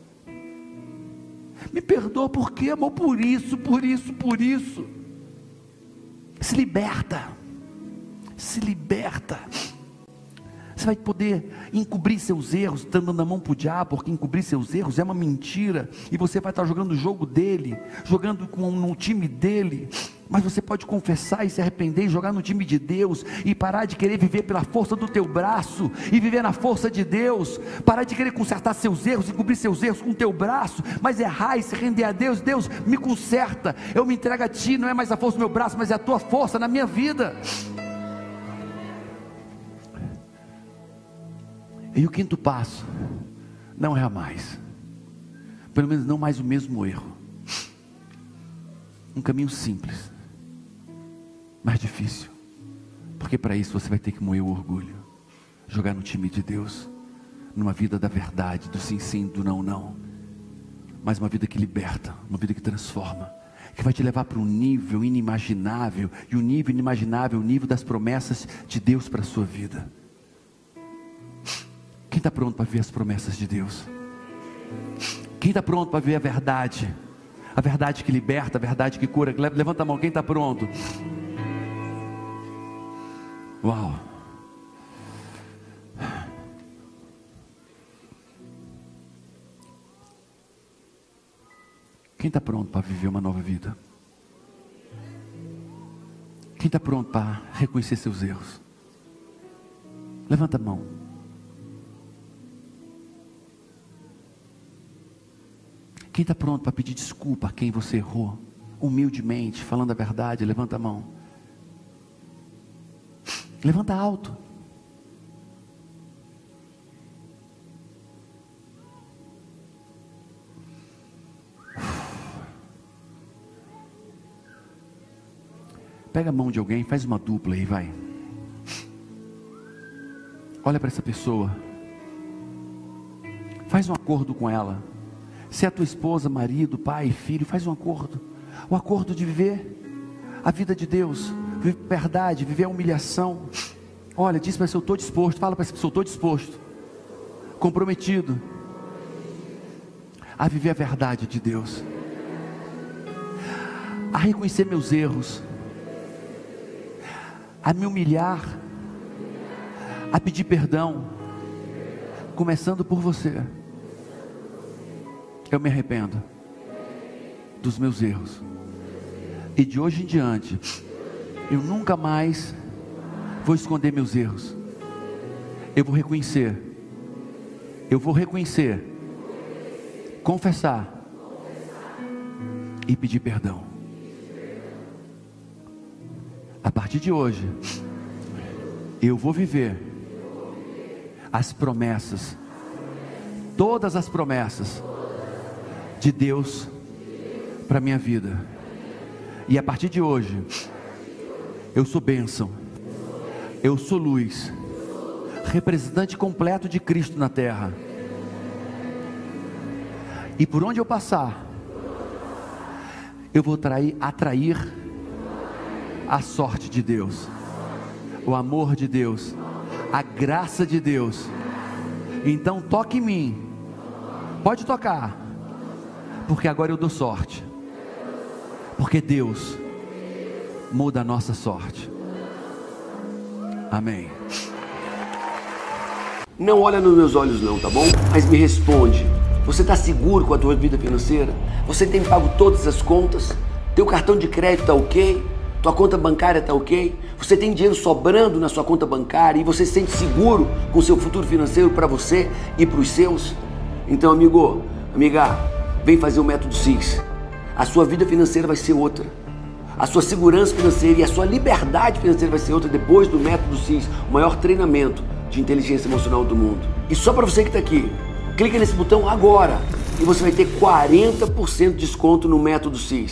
Me perdoa, porque amor, por isso, por isso, por isso. Se liberta. Se liberta. Você vai poder encobrir seus erros, dando a mão para o diabo, porque encobrir seus erros é uma mentira, e você vai estar jogando o jogo dele, jogando com, no time dele. Mas você pode confessar e se arrepender e jogar no time de Deus, e parar de querer viver pela força do teu braço, e viver na força de Deus. Parar de querer consertar seus erros, encobrir seus erros com o teu braço, mas errar e se render a Deus. Deus, me conserta, eu me entrego a ti, não é mais a força do meu braço, mas é a tua força na minha vida. E o quinto passo: não erra mais, pelo menos não mais o mesmo erro. Um caminho simples, mas difícil, porque para isso você vai ter que moer o orgulho, jogar no time de Deus, numa vida da verdade, do sim sim, do não não, mas uma vida que liberta, uma vida que transforma, que vai te levar para um nível inimaginável, e o nível inimaginável é o nível das promessas de Deus para a sua vida. Quem está pronto para ver as promessas de Deus? Quem está pronto para ver a verdade? A verdade que liberta, a verdade que cura. Levanta a mão, quem está pronto? Uau! Quem está pronto para viver uma nova vida? Quem está pronto para reconhecer seus erros? Levanta a mão. Quem está pronto para pedir desculpa a quem você errou, humildemente, falando a verdade? Levanta a mão. Levanta alto. Pega a mão de alguém, faz uma dupla aí, vai. Olha para essa pessoa. Faz um acordo com ela. Se é a tua esposa, marido, pai, filho, faz um acordo. O acordo de viver a vida de Deus, viver a verdade, viver a humilhação. Olha, diz para essa pessoa: eu estou disposto. Fala para essa pessoa: eu estou disposto, comprometido a viver a verdade de Deus, a reconhecer meus erros, a me humilhar, a pedir perdão, começando por você. Eu me arrependo dos meus erros, e de hoje em diante eu nunca mais vou esconder meus erros. eu vou reconhecer, eu vou reconhecer, confessar e pedir perdão. A partir de hoje, eu vou viver as promessas, todas as promessas de Deus para minha vida. E a partir de hoje, eu sou bênção, eu sou luz, representante completo de Cristo na terra. E por onde eu passar, eu vou atrair, atrair a sorte de Deus, o amor de Deus, a graça de Deus. Então toque em mim, pode tocar, porque agora eu dou sorte, porque Deus muda a nossa sorte. Amém. Não olha nos meus olhos não, tá bom? Mas me responde, você está seguro com a tua vida financeira? Você tem pago todas as contas? Teu cartão de crédito está ok? Tua conta bancária está ok? Você tem dinheiro sobrando na sua conta bancária e você se sente seguro com o seu futuro financeiro para você e para os seus? Então, amigo, amiga, vem fazer o método S I S. A sua vida financeira vai ser outra. A sua segurança financeira e a sua liberdade financeira vai ser outra depois do método S I S, o maior treinamento de inteligência emocional do mundo. E só para você que está aqui, clica nesse botão agora e você vai ter quarenta por cento de desconto no método S I S.